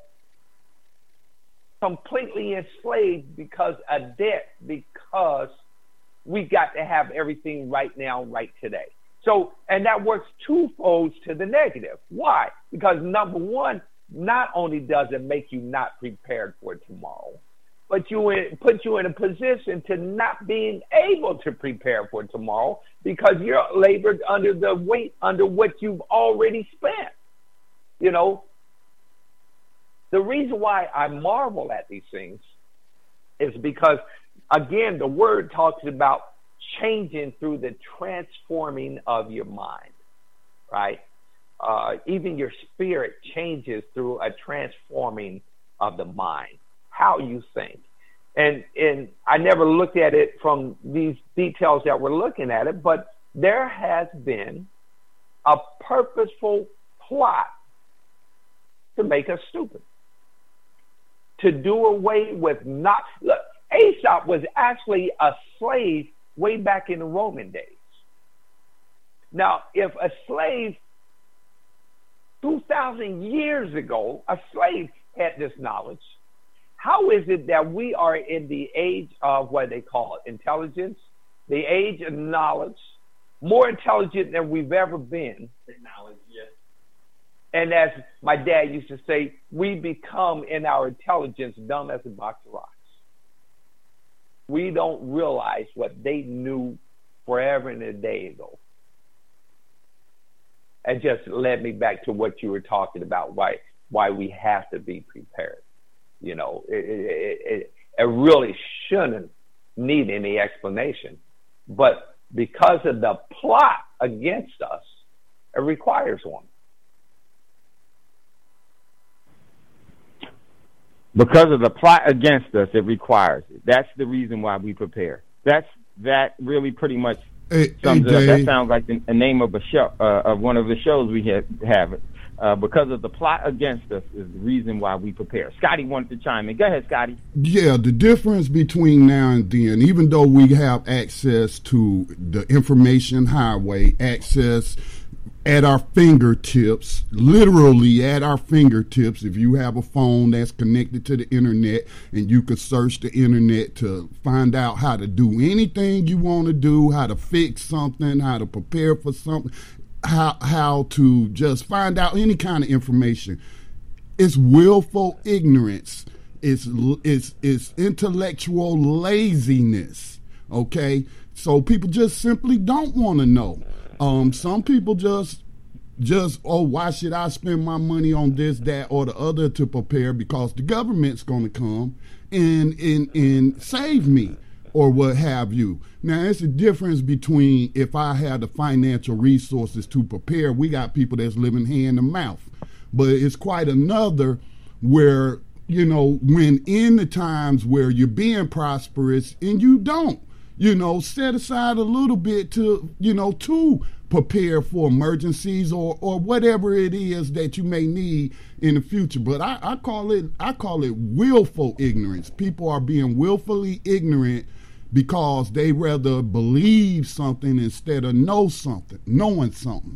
completely enslaved because of debt, because we got to have everything right now, right today. So, and that works twofold to the negative. Why? Because number one, not only does it make you not prepared for tomorrow, but you in, put you in a position to not being able to prepare for tomorrow because you're labored under the weight, under what you've already spent. You know, the reason why I marvel at these things is because, again, the word talks about changing through the transforming of your mind, right? Uh, even your spirit changes through a transforming of the mind, how you think. And and I never looked at it from these details that we're looking at it, but there has been a purposeful plot to make us stupid, to do away with not, look, Aesop was actually a slave way back in the Roman days. Now, if a slave two thousand years ago, a slave had this knowledge, how is it that we are in the age of what they call it, intelligence, the age of knowledge, more intelligent than we've ever been? Technology, yes. And as my dad used to say, we become in our intelligence dumb as a box of rocks. We don't realize what they knew forever and a day ago. It just led me back to what you were talking about, why why we have to be prepared. You know, it, it, it, it really shouldn't need any explanation. But because of the plot against us, it requires one. Because of the plot against us, it requires it. That's the reason why we prepare. That's that really pretty much hey, sums hey, it up. Dave. That sounds like the, the name of a show, uh, of one of the shows we have. have it. Uh, because of the plot against us is the reason why we prepare. Scotty wanted to chime in. Go ahead, Scotty. Yeah, the difference between now and then, even though we have access to the information highway, access at our fingertips, literally at our fingertips. If you have a phone that's connected to the internet and you could search the internet to find out how to do anything you want to do, how to fix something, how to prepare for something, how how to just find out any kind of information. It's willful ignorance. It's it's it's intellectual laziness. Okay, so people just simply don't want to know. Um, some people just, just, oh, why should I spend my money on this, that, or the other to prepare, because the government's going to come and, and, and save me or what have you. Now, it's a difference between if I had the financial resources to prepare. We got people that's living hand to mouth. But it's quite another where, you know, when in the times where you're being prosperous and you don't. You know, set aside a little bit to, you know, to prepare for emergencies or, or whatever it is that you may need in the future. But I, I call it I call it willful ignorance. People are being willfully ignorant because they rather believe something instead of know something, knowing something.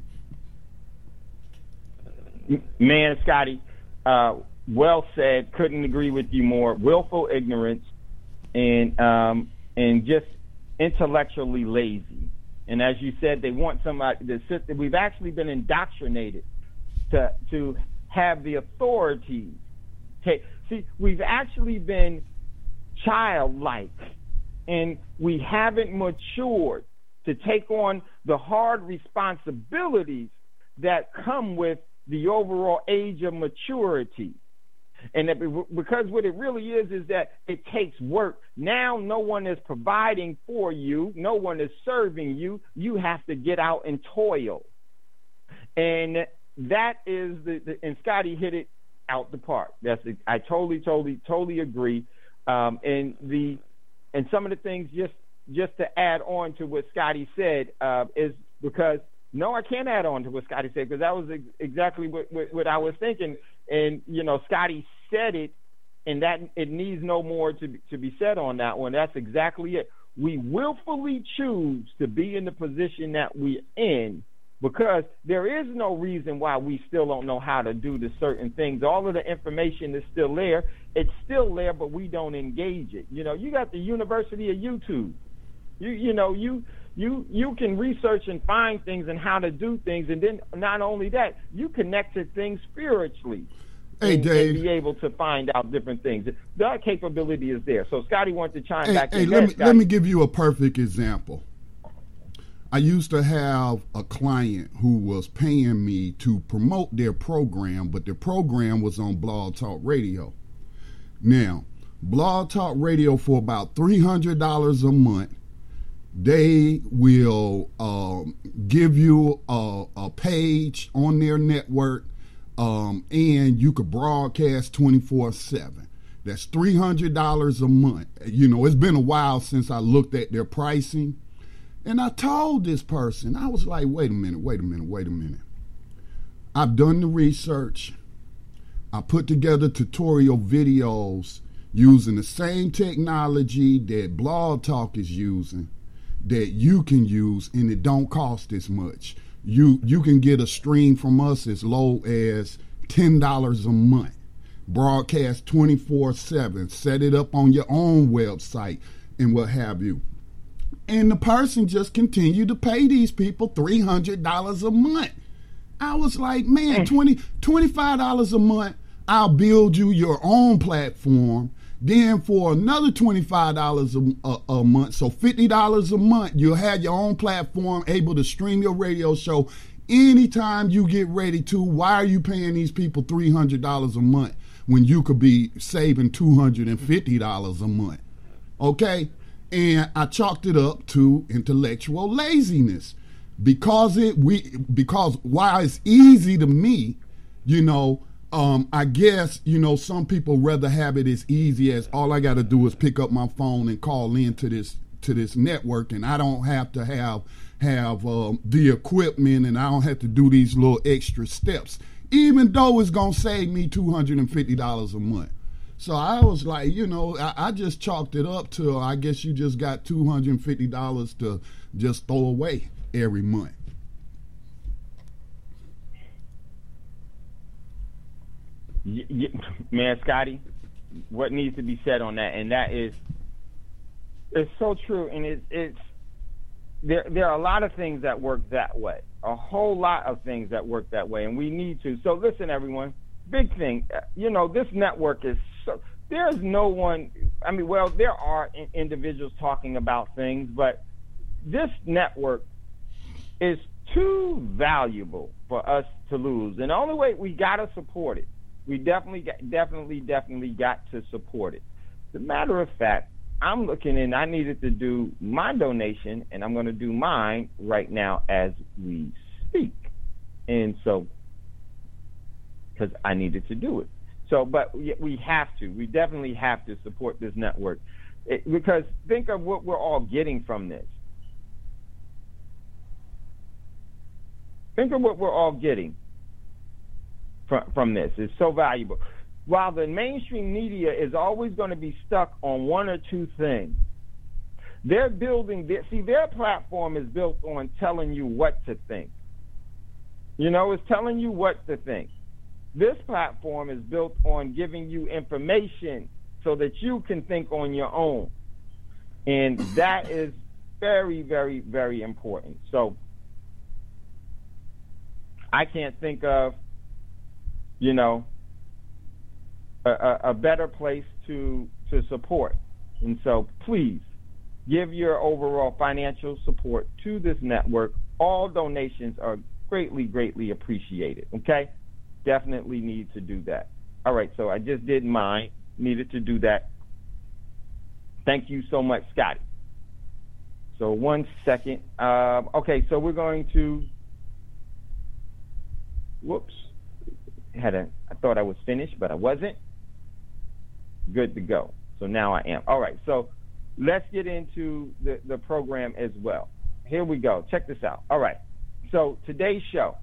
Man, Scotty, uh, well said. Couldn't agree with you more. Willful ignorance and um, and just intellectually lazy. And as you said, they want somebody to sit there. We've actually been indoctrinated to to have the authority. Take, see, we've actually been childlike, and we haven't matured to take on the hard responsibilities that come with the overall age of maturity. And that, because what it really is is that it takes work. Now no one is providing for you. No one is serving you. You have to get out and toil. And that is the, the and Scotty hit it out the park. That's the, I totally, totally, totally agree. Um, and the and some of the things just just to add on to what Scotty said uh, is because no, I can't add on to what Scotty said because that was ex- exactly what, what, what I was thinking. And, you know, Scotty said it, and that it needs no more to be, to be said on that one. That's exactly it. We willfully choose to be in the position that we're in because there is no reason why we still don't know how to do the certain things. All of the information is still there. It's still there, but we don't engage it. You know, you got the University of YouTube. You, you know, you... You you can research and find things and how to do things, and then not only that, you connect to things spiritually. Hey, and, Dave. and be able to find out different things. That capability is there. So Scotty wanted to chime hey, back hey, in. let there, me Scotty. let me give you a perfect example. I used to have a client who was paying me to promote their program, but their program was on Blog Talk Radio. Now, Blog Talk Radio for about three hundred dollars a month. They will um, give you a, a page on their network, um, and you could broadcast twenty-four seven. That's three hundred dollars a month. You know, it's been a while since I looked at their pricing, and I told this person, I was like, wait a minute, wait a minute, wait a minute. I've done the research. I put together tutorial videos using the same technology that Blog Talk is using, that you can use, and it don't cost as much. You you can get a stream from us as low as ten dollars a month. Broadcast twenty-four seven. Set it up on your own website and what have you. And the person just continued to pay these people three hundred dollars a month. I was like, man, twenty, twenty-five dollars a month, I'll build you your own platform. Then for another twenty-five dollars a, a, a month, so fifty dollars a month, you'll have your own platform, able to stream your radio show anytime you get ready to. Why are you paying these people three hundred dollars a month when you could be saving two hundred fifty dollars a month? Okay? And I chalked it up to intellectual laziness. Because it we because while it's easy to me, you know, Um, I guess, you know, some people rather have it as easy as all I got to do is pick up my phone and call into this to this network, and I don't have to have have um, the equipment, and I don't have to do these little extra steps, even though it's going to save me two hundred fifty dollars a month. So I was like, you know, I, I just chalked it up to, I guess you just got two hundred fifty dollars to just throw away every month. y- y- man, Scotty, what needs to be said on that, and that is, it's so true, and it's, it's there. There are a lot of things that work that way, a whole lot of things that work that way, and we need to. So listen, everyone, big thing, you know, this network is so. There's no one. I mean, well, there are in- individuals talking about things, but this network is too valuable for us to lose, and the only way we gotta support it. We definitely, got, definitely, definitely got to support it. As a matter of fact, I'm looking and I needed to do my donation, and I'm going to do mine right now as we speak. And so, because I needed to do it. So, but we have to. We definitely have to support this network. It, because think of what we're all getting from this. Think of what we're all getting from, from this. It's so valuable. While the mainstream media is always going to be stuck on one or two things, they're building, their, see, their platform is built on telling you what to think. You know, it's telling you what to think. This platform is built on giving you information so that you can think on your own. And that is very, very, very important. So I can't think of, you know, a, a better place to to support. And so please give your overall financial support to this network. All donations are greatly, greatly appreciated. Okay? Definitely need to do that. All right, so I just did mine. Needed to do that. Thank you so much, Scotty. So one second. Um, okay, so we're going to, whoops. Had a, I thought I was finished, but I wasn't. Good to go. So now I am. All right, so let's get into the, the program as well. Here we go. Check this out. All right, so today's show.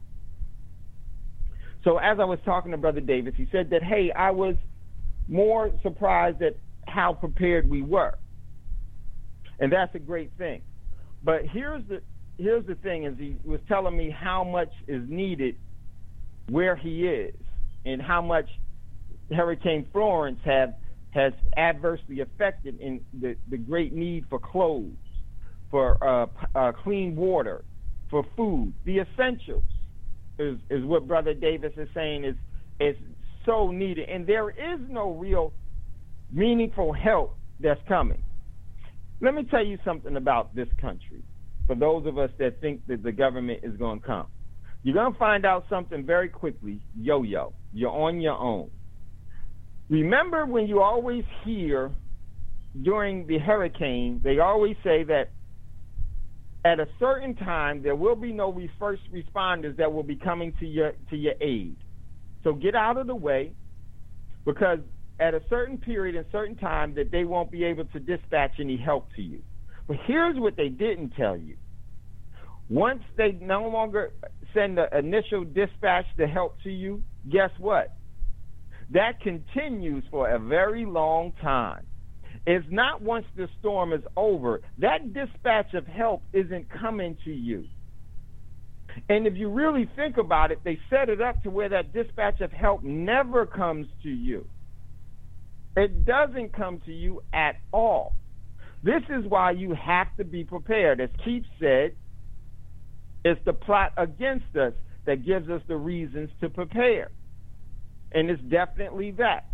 So as I was talking to Brother Davis, he said that, hey, I was more surprised at how prepared we were. And that's a great thing. But here's the here's the thing, is he was telling me how much is needed where he is and how much Hurricane Florence have has adversely affected in the, the great need for clothes, for uh, uh, clean water, for food, the essentials. Is, is what Brother Davis is saying is is so needed. And there is no real meaningful help that's coming. Let me tell you something about this country, for those of us that think that the government is going to come. You're going to find out something very quickly. Yo-yo, you're on your own. Remember when you always hear during the hurricane, they always say that at a certain time, there will be no first responders that will be coming to your to your aid. So get out of the way, because at a certain period and certain time that they won't be able to dispatch any help to you. But here's what they didn't tell you. Once they no longer send the initial dispatch to help to you, guess what? That continues for a very long time. It's not once the storm is over. That dispatch of help isn't coming to you. And if you really think about it, they set it up to where that dispatch of help never comes to you. It doesn't come to you at all. This is why you have to be prepared. As Keith said, it's the plot against us that gives us the reasons to prepare. And it's definitely that.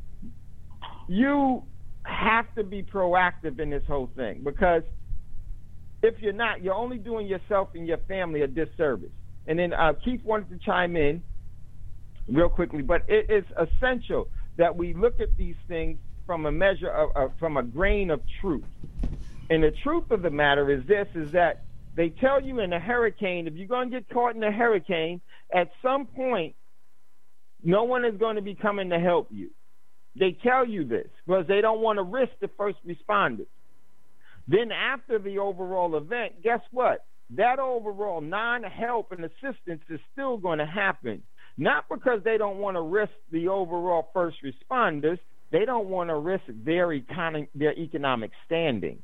You have to be proactive in this whole thing, because if you're not, you're only doing yourself and your family a disservice. And then uh, Keith wanted to chime in real quickly, but it is essential that we look at these things from a measure of, uh, from a grain of truth. And the truth of the matter is this, is that they tell you in a hurricane, if you're going to get caught in a hurricane, at some point, no one is going to be coming to help you. They tell you this because they don't want to risk the first responders. Then after the overall event, guess what? That overall non-help and assistance is still going to happen. Not because they don't want to risk the overall first responders. They don't want to risk their, econ- their economic standing.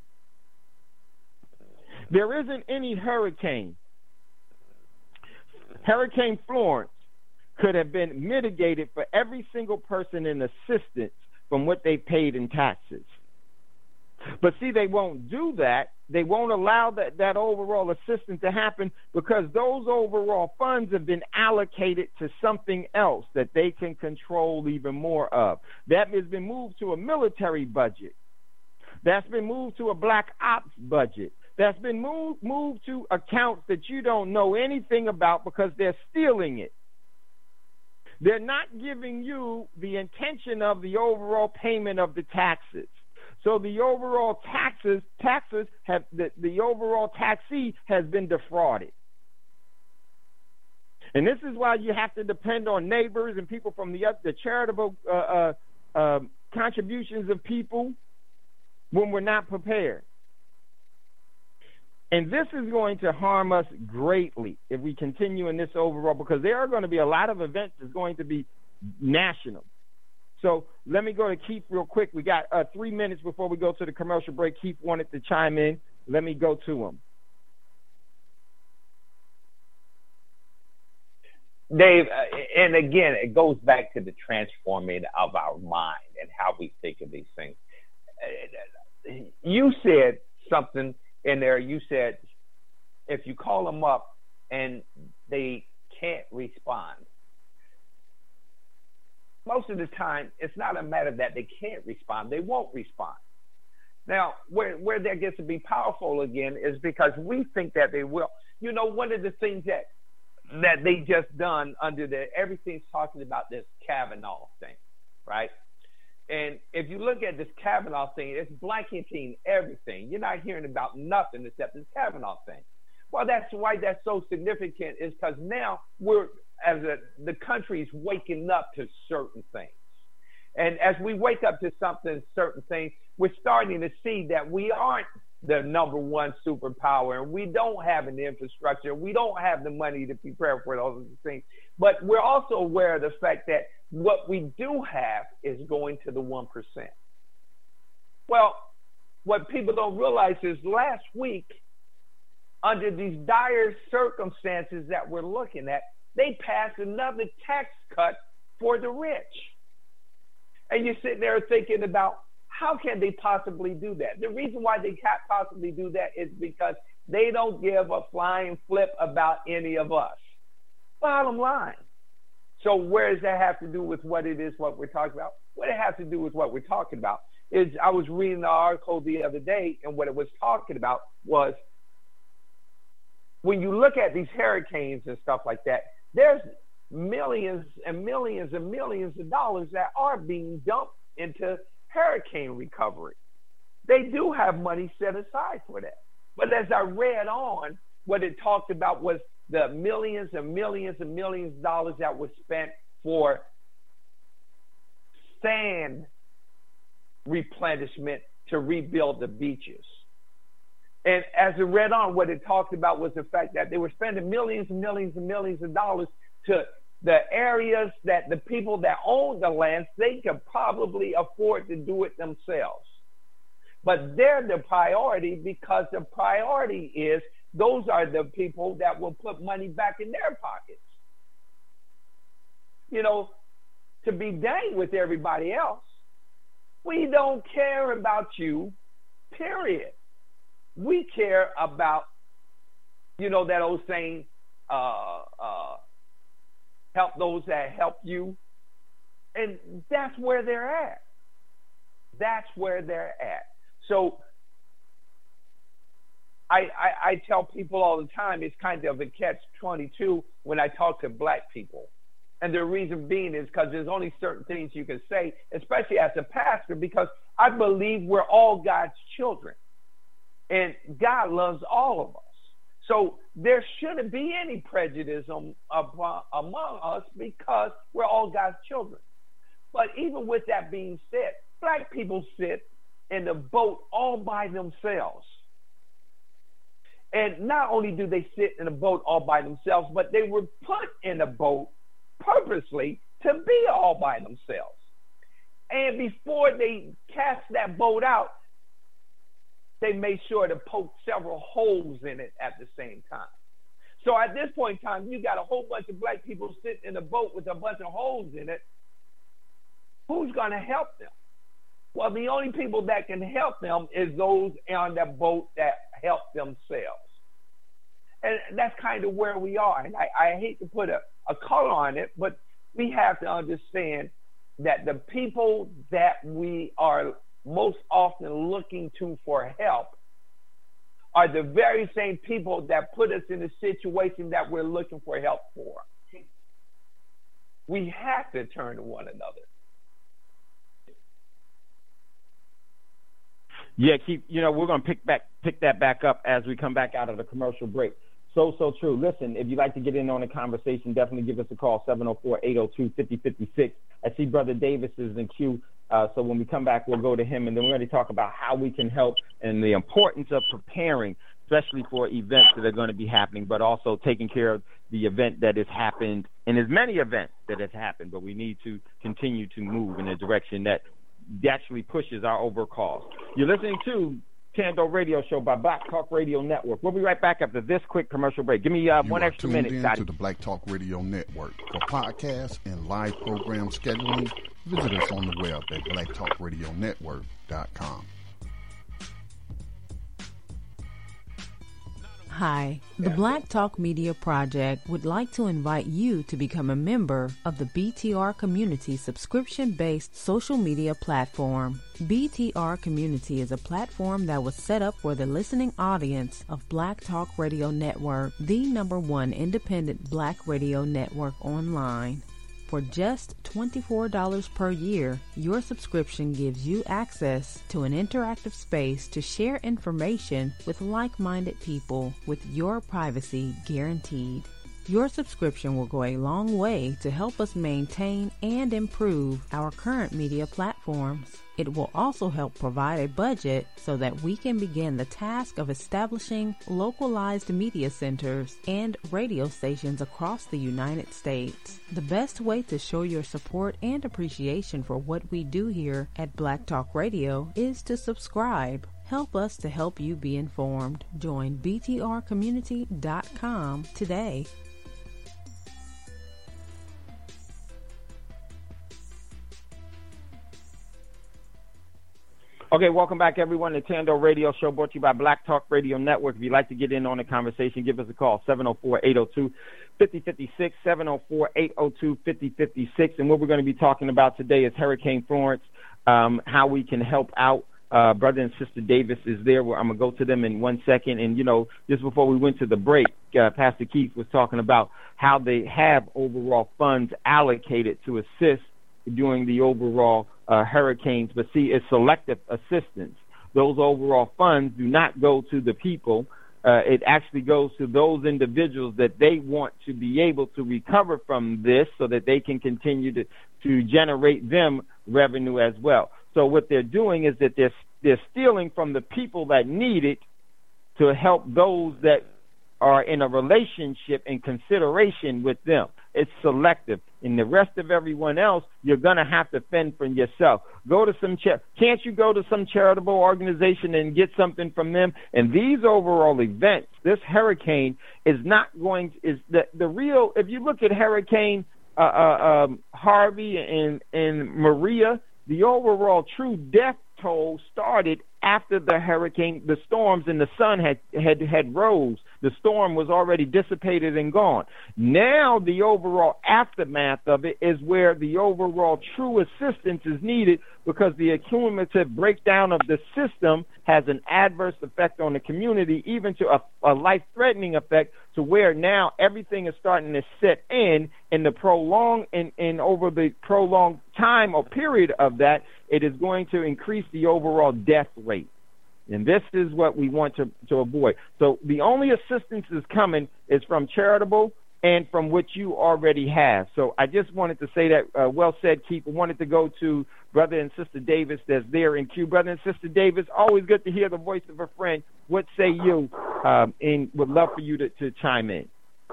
There isn't any hurricane, Hurricane Florence, could have been mitigated for every single person in assistance from what they paid in taxes. But see, they won't do that. They won't allow that, that overall assistance to happen because those overall funds have been allocated to something else that they can control even more of. That has been moved to a military budget. That's been moved to a black ops budget. That's been moved, moved to accounts that you don't know anything about because they're stealing it. They're not giving you the intention of the overall payment of the taxes. So the overall taxes, taxes have the, the overall taxee has been defrauded. And this is why you have to depend on neighbors and people from the the charitable uh, uh, uh, contributions of people when we're not prepared. And this is going to harm us greatly if we continue in this overall, because there are going to be a lot of events that's going to be national. So let me go to Keith real quick. We got uh, three minutes before we go to the commercial break. Keith wanted to chime in. Let me go to him. Dave, uh, and again, it goes back to the transforming of our mind and how we think of these things. Uh, you said something in there. You said if you call them up and they can't respond, most of the time, it's not a matter that they can't respond. They won't respond. Now, where, where that gets to be powerful again is because we think that they will. You know, one of the things that that they just done under the, everything's talking about this Kavanaugh thing, right? And if you look at this Kavanaugh thing, it's blanketing everything. You're not hearing about nothing except this Kavanaugh thing. Well, that's why that's so significant is because now we're, as a, the country's waking up to certain things. And as we wake up to something, certain things, we're starting to see that we aren't the number one superpower and we don't have an infrastructure. We don't have the money to prepare for those things. But we're also aware of the fact that what we do have is going to the one percent. Well, what people don't realize is last week, under these dire circumstances that we're looking at, they passed another tax cut for the rich. And you're sitting there thinking about how can they possibly do that? The reason why they can't possibly do that is because they don't give a flying flip about any of us. Bottom line. So where does that have to do with what it is, what we're talking about? What it has to do with what we're talking about is I was reading an article the other day, and what it was talking about was when you look at these hurricanes and stuff like that, there's millions and millions and millions of dollars that are being dumped into hurricane recovery. They do have money set aside for that. But as I read on, what it talked about was the millions and millions and millions of dollars that was spent for sand replenishment to rebuild the beaches. And as it read on, what it talked about was the fact that they were spending millions and millions and millions of dollars to the areas that the people that own the lands, they could probably afford to do it themselves. But they're the priority because the priority is those are the people that will put money back in their pockets. You know, to be dang with everybody else, we don't care about you, period. We care about, you know, that old saying, uh, uh, help those that help you. And that's where they're at. That's where they're at. So I, I, I tell people all the time, it's kind of a catch twenty-two when I talk to black people. And the reason being is because there's only certain things you can say, especially as a pastor, because I believe we're all God's children. And God loves all of us. So there shouldn't be any prejudice on, upon, among us because we're all God's children. But even with that being said, black people sit in the boat all by themselves. And not only do they sit in a boat all by themselves, but they were put in a boat purposely to be all by themselves. And before they cast that boat out, they made sure to poke several holes in it at the same time. So at this point in time, you got a whole bunch of black people sitting in a boat with a bunch of holes in it. Who's going to help them? Well, the only people that can help them is those on that boat that help themselves. And that's kind of where we are. And I, I hate to put a, a color on it, but we have to understand that the people that we are most often looking to for help are the very same people that put us in the situation that we're looking for help for. We have to turn to one another. Yeah, keep. You know, we're going to pick back, pick that back up as we come back out of the commercial break. So, so true. Listen, if you'd like to get in on the conversation, definitely give us a call, seven oh four, eight oh two, five oh five six. I see Brother Davis is in queue, uh, so when we come back, we'll go to him, and then we're going to talk about how we can help and the importance of preparing, especially for events that are going to be happening, but also taking care of the event that has happened, and as many events that have happened, but we need to continue to move in a direction that actually pushes our overall cost. You're listening to Tando Radio Show by Black Talk Radio Network. We'll be right back after this quick commercial break. Give me uh, one extra minute, You are tuned in to the Black Talk Radio Network. For podcasts and live program scheduling, visit us on the web at black talk radio network dot com. Hi, the Black Talk Media Project would like to invite you to become a member of the B T R Community subscription-based social media platform. B T R Community is a platform that was set up for the listening audience of Black Talk Radio Network, the number one independent black radio network online. For just twenty-four dollars per year, your subscription gives you access to an interactive space to share information with like-minded people with your privacy guaranteed. Your subscription will go a long way to help us maintain and improve our current media platforms. It will also help provide a budget so that we can begin the task of establishing localized media centers and radio stations across the United States. The best way to show your support and appreciation for what we do here at Black Talk Radio is to subscribe. Help us to help you be informed. Join B T R community dot com today. Okay, welcome back, everyone, to Tando Radio Show, brought to you by Black Talk Radio Network. If you'd like to get in on the conversation, give us a call, seven oh four, eight oh two, five oh five six, seven oh four, eight oh two, five oh five six. And what we're going to be talking about today is Hurricane Florence, um, how we can help out. Uh, Brother and Sister Davis is there. Where I'm going to go to them in one second. And, you know, just before we went to the break, uh, Pastor Keith was talking about how they have overall funds allocated to assist during the overall uh, hurricanes, but see, it's selective assistance. Those overall funds do not go to the people. Uh, it actually goes to those individuals that they want to be able to recover from this so that they can continue to, to generate them revenue as well. So what they're doing is that they're, they're stealing from the people that need it to help those that are in a relationship and consideration with them. It's selective. And the rest of everyone else, you're going to have to fend for yourself. Go to some cha- can't you go to some charitable organization and get something from them? And these overall events, this hurricane is not going to, is the, the real, if you look at Hurricane uh, uh, um, Harvey and, and Maria, the overall true death toll started after the hurricane, the storms, and the sun had, had, had rose. The storm was already dissipated and gone. Now the overall aftermath of it is where the overall true assistance is needed, because the accumulative breakdown of the system has an adverse effect on the community, even to a, a life-threatening effect, to where now everything is starting to set in, and the prolong and, and over the prolonged time or period of that, it is going to increase the overall death rate. And this is what we want to, to avoid. So the only assistance is coming is from charitable and from what you already have. So I just wanted to say that, uh, well said, Keith. I wanted to go to Brother and Sister Davis that's there in queue. Brother and Sister Davis, always good to hear the voice of a friend. What say you? Um, and would love for you to, to chime in.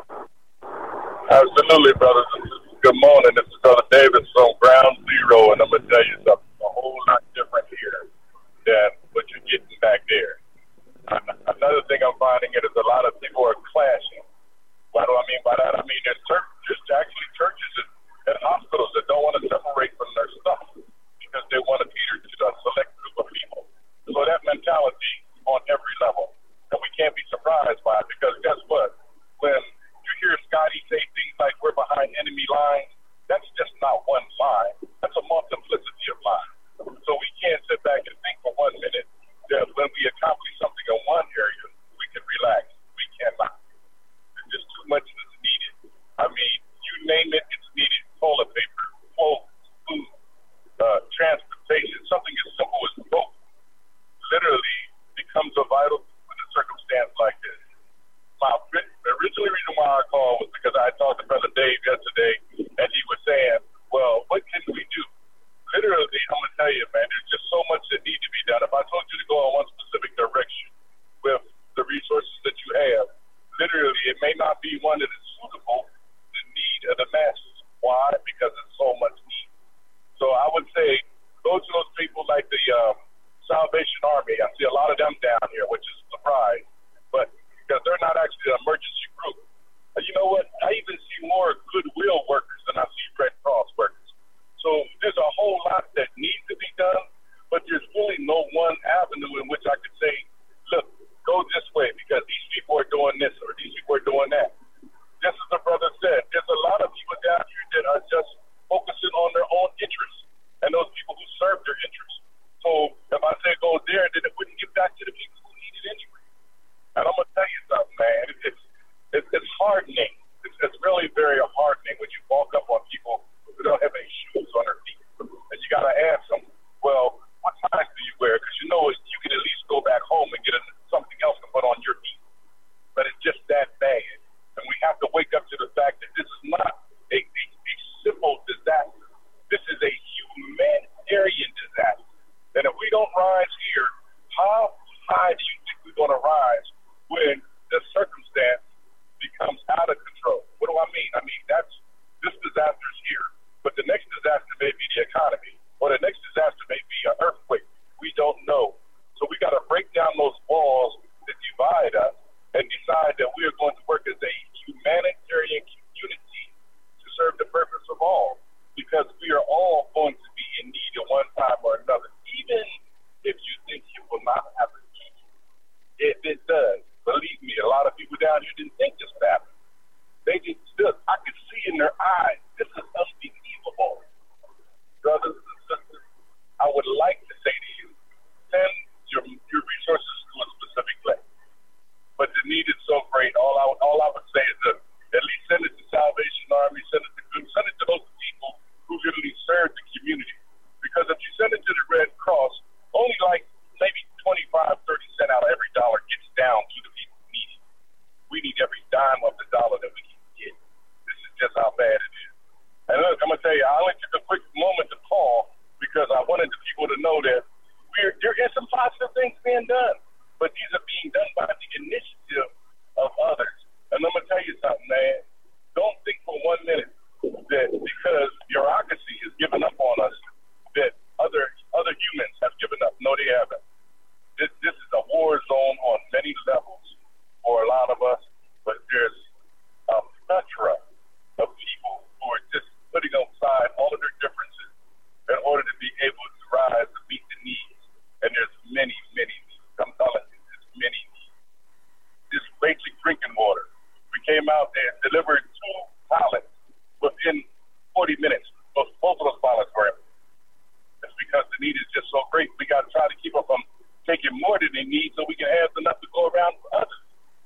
Absolutely, brother. Good morning. This is Brother Davis on Ground Zero, and I'm going to tell you something a whole lot different here than what you're getting back there. Another thing I'm finding is a lot of people are clashing Dave yesterday, and he was saying, well, what can we do? Literally, I'm going to tell you, man, there's just so much that needs to be done. If I told you to go in one specific direction with the resources that you have, literally, it may not be one that is suitable to the need of the masses. Why? Because there's so much need. So I would say, go to those people like the um, Salvation Army. I see a lot of them down here, which is a surprise, but because they're not actually an emergency group. And you know what? I even see more goodwill workers than I see Red Cross workers. So there's a whole lot that needs to be done, but there's really no one avenue in which I could say, look, go this way because these people are doing this or these people are doing that. Just as the brother said, there's a lot of people down here that are just focusing on their own interests and those people who serve their interests. So if I say go there, then it wouldn't get back to the people who need it anyway. And I'm going to tell you something, man. It's, it's, it's hardening. It's, it's really very hardening when you walk up on people who don't have any shoes on their feet. And you got to ask them, well, what size do you wear? Because you know you can at least go back home and get a, something else to put on your feet. But it's just that bad. And we have to wake up to the fact that this is not a, a, a simple disaster. This is a humanitarian disaster. And if we don't rise here, how high do you think we're going to rise when this circumstance becomes out of control? What do I mean? I mean, that's this disaster is here, but the next disaster may be the economy, or the next disaster may be an earthquake. We don't know. So we got to break down those walls that divide us and decide that we are going to work as a humanitarian community to serve the purpose of all, because we are all going to be in need at one time or another, even if you think you will not have a need. If it does, believe me, a lot of people down here didn't think this would happen. They just look, I could see in their eyes, this is unbelievable. Brothers and sisters, I would like to say to you, send your, your resources to a specific place. But the need is so great. All I, all I would say is that at least send it to Salvation Army, send it to send it to those people who literally serve the community. Because if you send it to the Red Cross, only like maybe twenty-five, thirty cents out of every dollar gets down to the people who need it. We need every dime of the dollar that we can get. This is just how bad it is. And look, I'm going to tell you, I only took a quick moment to call because I wanted the people to know that we're, there is some positive things being done, but these are being done by the initiative of others. And I'm going to tell you something, man. Don't think for one minute that because bureaucracy has given up on us, that other other humans have given up. No, they haven't. This, this is a war zone on many levels for a lot of us, but there's a plethora of people who are just putting aside all of their differences in order to be able to rise to meet the needs. And there's many, many needs. I'm telling you, there's many needs. This basic drinking water. We came out there and delivered two pallets within forty minutes. Both, both of those pallets were empty. It's because the need is just so great. We got to try to keep them from taking more than they need so we can have enough to go around for others.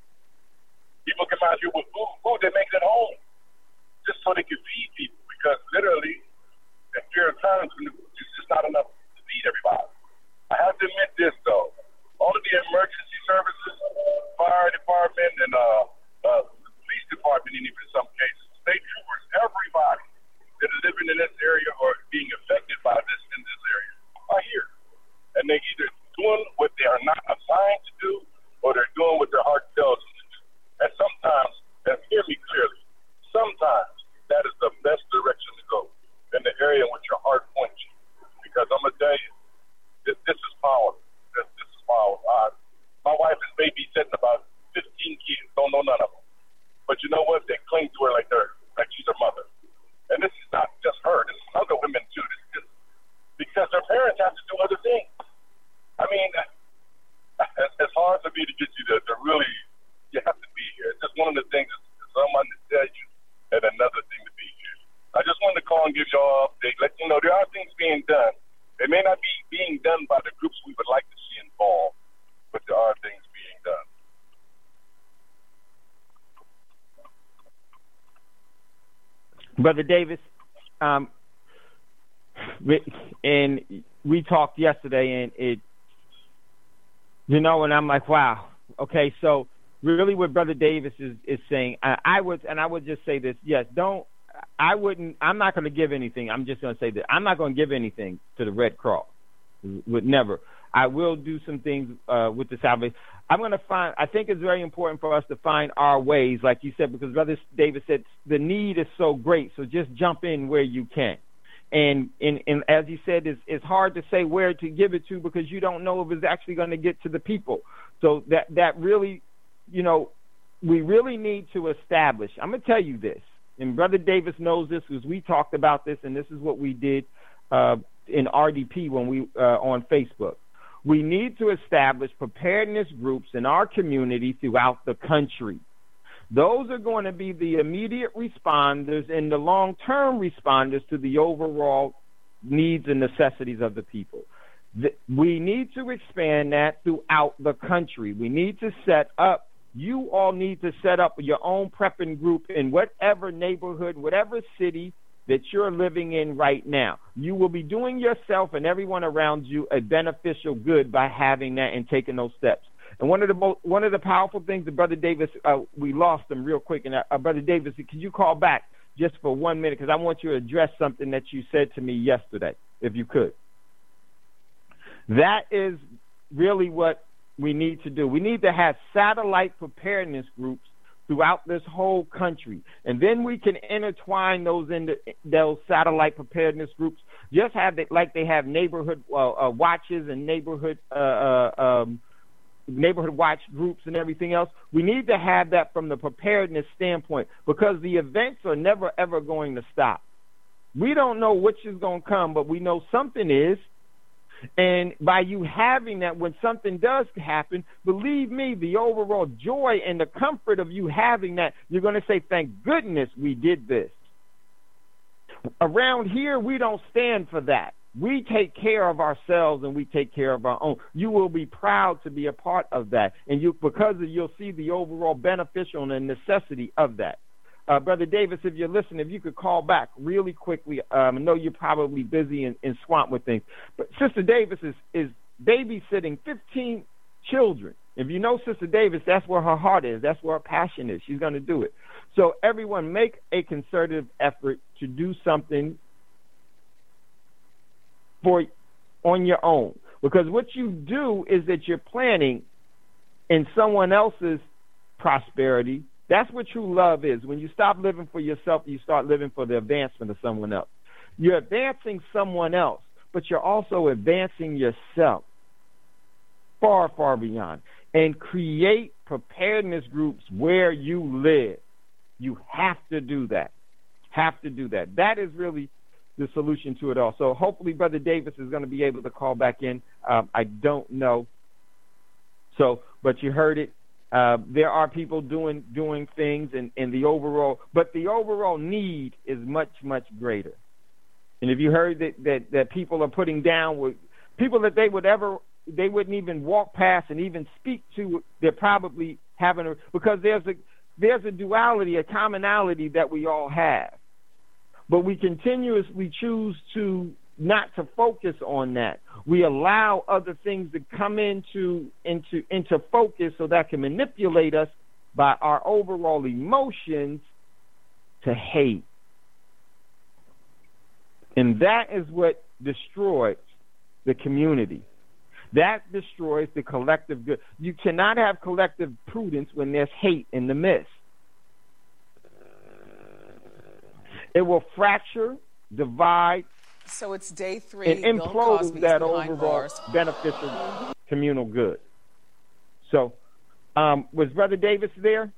People come out here with food, food they make at home just so they can feed people, because literally, at fear of times, there's just not enough to feed everybody. I have to admit this, though. All of the emergency services, fire department, and uh, uh, police department, and even in some cases, state troopers, everybody that is living in this area or being affected by this in this area are here. And they're either doing what they are not assigned to do, or they're doing what their heart tells them to do. And sometimes, and hear me clearly, sometimes that is the best direction to go in the area in which your heart points you. Because I'm going to tell you, this, this is powerful. This, this is powerful. Uh, my wife is babysitting about fifteen kids, don't know none of them. But you know what? They cling to her like they're like she's their mother. And this is not just her. This is other women too. This is just because their parents have to do other things. I mean, it's hard for me to get you to, to really, you have to be here. It's just one of the things that someone to tell you, and another thing to be here. I just wanted to call and give y'all an update, let you know there are things being done. They may not be being done by the groups we would like to see involved, but there are things being done. Brother Davis, um, and we talked yesterday, and it, you know, and I'm like, wow, okay, so really what Brother Davis is, is saying, I, I would, and I would just say this, yes, don't, I wouldn't, I'm not going to give anything. I'm just going to say that I'm not going to give anything to the Red Cross. Would never. I will do some things uh, with the Salvation. I'm going to find, I think it's very important for us to find our ways, like you said, because Brother Davis said the need is so great, so just jump in where you can. And, and, and as he said, it's, it's hard to say where to give it to because you don't know if it's actually going to get to the people. So that, that really, you know, we really need to establish. I'm going to tell you this, and Brother Davis knows this because we talked about this, and this is what we did uh, in R D P when we uh, on Facebook. We need to establish preparedness groups in our community throughout the country. Those are going to be the immediate responders and the long-term responders to the overall needs and necessities of the people. We need to expand that throughout the country. We need to set up, you all need to set up your own prepping group in whatever neighborhood, whatever city that you're living in right now. You will be doing yourself and everyone around you a beneficial good by having that and taking those steps. And one of the most, one of the powerful things that Brother Davis, uh, we lost him real quick. And uh, Brother Davis, could you call back just for one minute? Because I want you to address something that you said to me yesterday, if you could. That is really what we need to do. We need to have satellite preparedness groups throughout this whole country, and then we can intertwine those into those satellite preparedness groups. Just have it like they have neighborhood uh, uh, watches and neighborhood uh, uh, um, neighborhood watch groups and everything else. We need to have that from the preparedness standpoint because the events are never ever going to stop. We don't know which is going to come, but we know something is. And by you having that, when something does happen, believe me, the overall joy and the comfort of you having that, you're going to say, thank goodness we did this. Around here, we don't stand for that. We take care of ourselves and we take care of our own. You will be proud to be a part of that. And you, because of, you'll see the overall beneficial and the necessity of that. Uh, Brother Davis, if you're listening, if you could call back really quickly. Um, I know you're probably busy and, and swamped with things. But Sister Davis is, is babysitting fifteen children. If you know Sister Davis, that's where her heart is. That's where her passion is. She's going to do it. So everyone make a concerted effort to do something for on your own. Because what you do is that you're planning in someone else's prosperity. That's what true love is. When you stop living for yourself, you start living for the advancement of someone else. You're advancing someone else, but you're also advancing yourself far, far beyond. And create preparedness groups where you live. You have to do that. Have to do that. That is really the solution to it all. So hopefully Brother Davis is going to be able to call back in. Um, I don't know. So, but you heard it. Uh, there are people doing doing things, and, and the overall, but the overall need is much, much greater. And if you heard that, that, that people are putting down with people that they would ever, they wouldn't even walk past and even speak to, they're probably having a, because there's a there's a duality, a commonality that we all have, but we continuously choose to not to focus on that. We allow other things to come into into into focus so that can manipulate us by our overall emotions to hate. And that is what destroys the community. That destroys the collective good. You cannot have collective prudence when there's hate in the midst. It will fracture, divide, so it's day three. and implode that overall bars. beneficial mm-hmm. communal good. So, um, was Brother Davis there?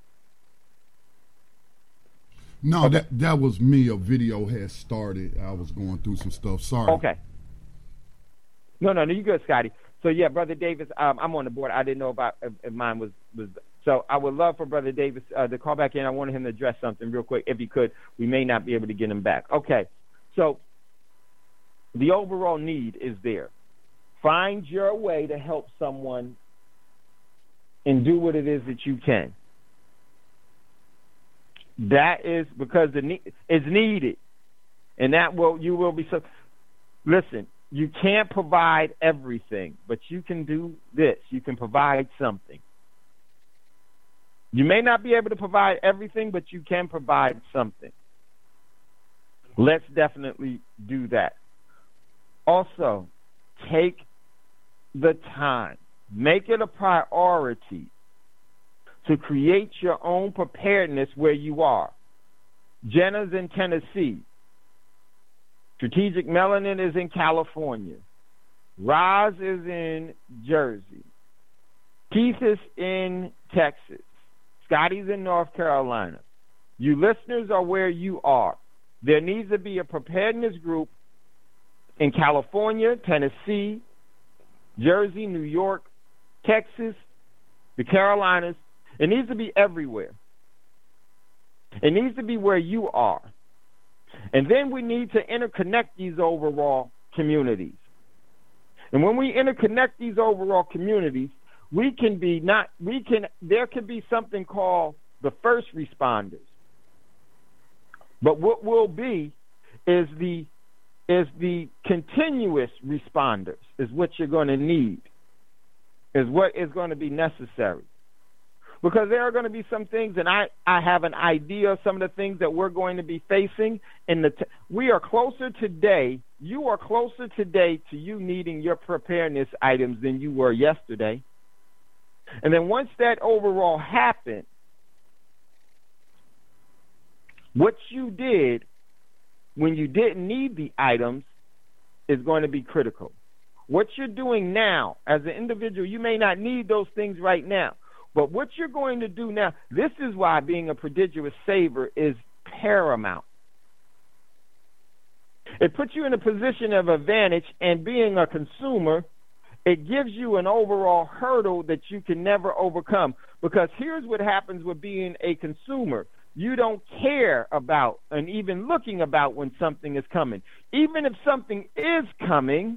No, okay. that that was me. A video had started. I was going through some stuff. Sorry. Okay. No, no, no. You good, Scotty? So yeah, Brother Davis. Um, I'm on the board. I didn't know about if, if mine was was. So I would love for Brother Davis uh, to call back in. I wanted him to address something real quick. If he could, we may not be able to get him back. Okay. So the overall need is there. Find your way to help someone and do what it is that you can. That is because the need is needed, and that will you will be so. Listen, you can't provide everything, but you can do this. You can provide something. You may not be able to provide everything, but you can provide something. Let's definitely do that. Also, take the time. Make it a priority to create your own preparedness where you are. Jenna's in Tennessee. Strategic Melanin is in California. Roz is in Jersey. Keith is in Texas. Scotty's in North Carolina. You listeners are where you are. There needs to be a preparedness group in California, Tennessee, Jersey, New York, Texas, the Carolinas. It needs to be everywhere. It needs to be where you are. And then we need to interconnect these overall communities. And when we interconnect these overall communities, we can be not, we can, there could be something called the first responders. But what will be is the, is the continuous responders is what you're going to need, is what is going to be necessary. Because there are going to be some things, and I, I have an idea of some of the things that we're going to be facing. In the t- we are closer today, you are closer today to you needing your preparedness items than you were yesterday. And then once that overall happened, what you did when you didn't need the items is going to be critical. What you're doing now as an individual, you may not need those things right now. But what you're going to do now, this is why being a prodigious saver is paramount. It puts you in a position of advantage, and being a consumer, it gives you an overall hurdle that you can never overcome. Because here's what happens with being a consumer. You don't care about and even looking about when something is coming. Even if something is coming,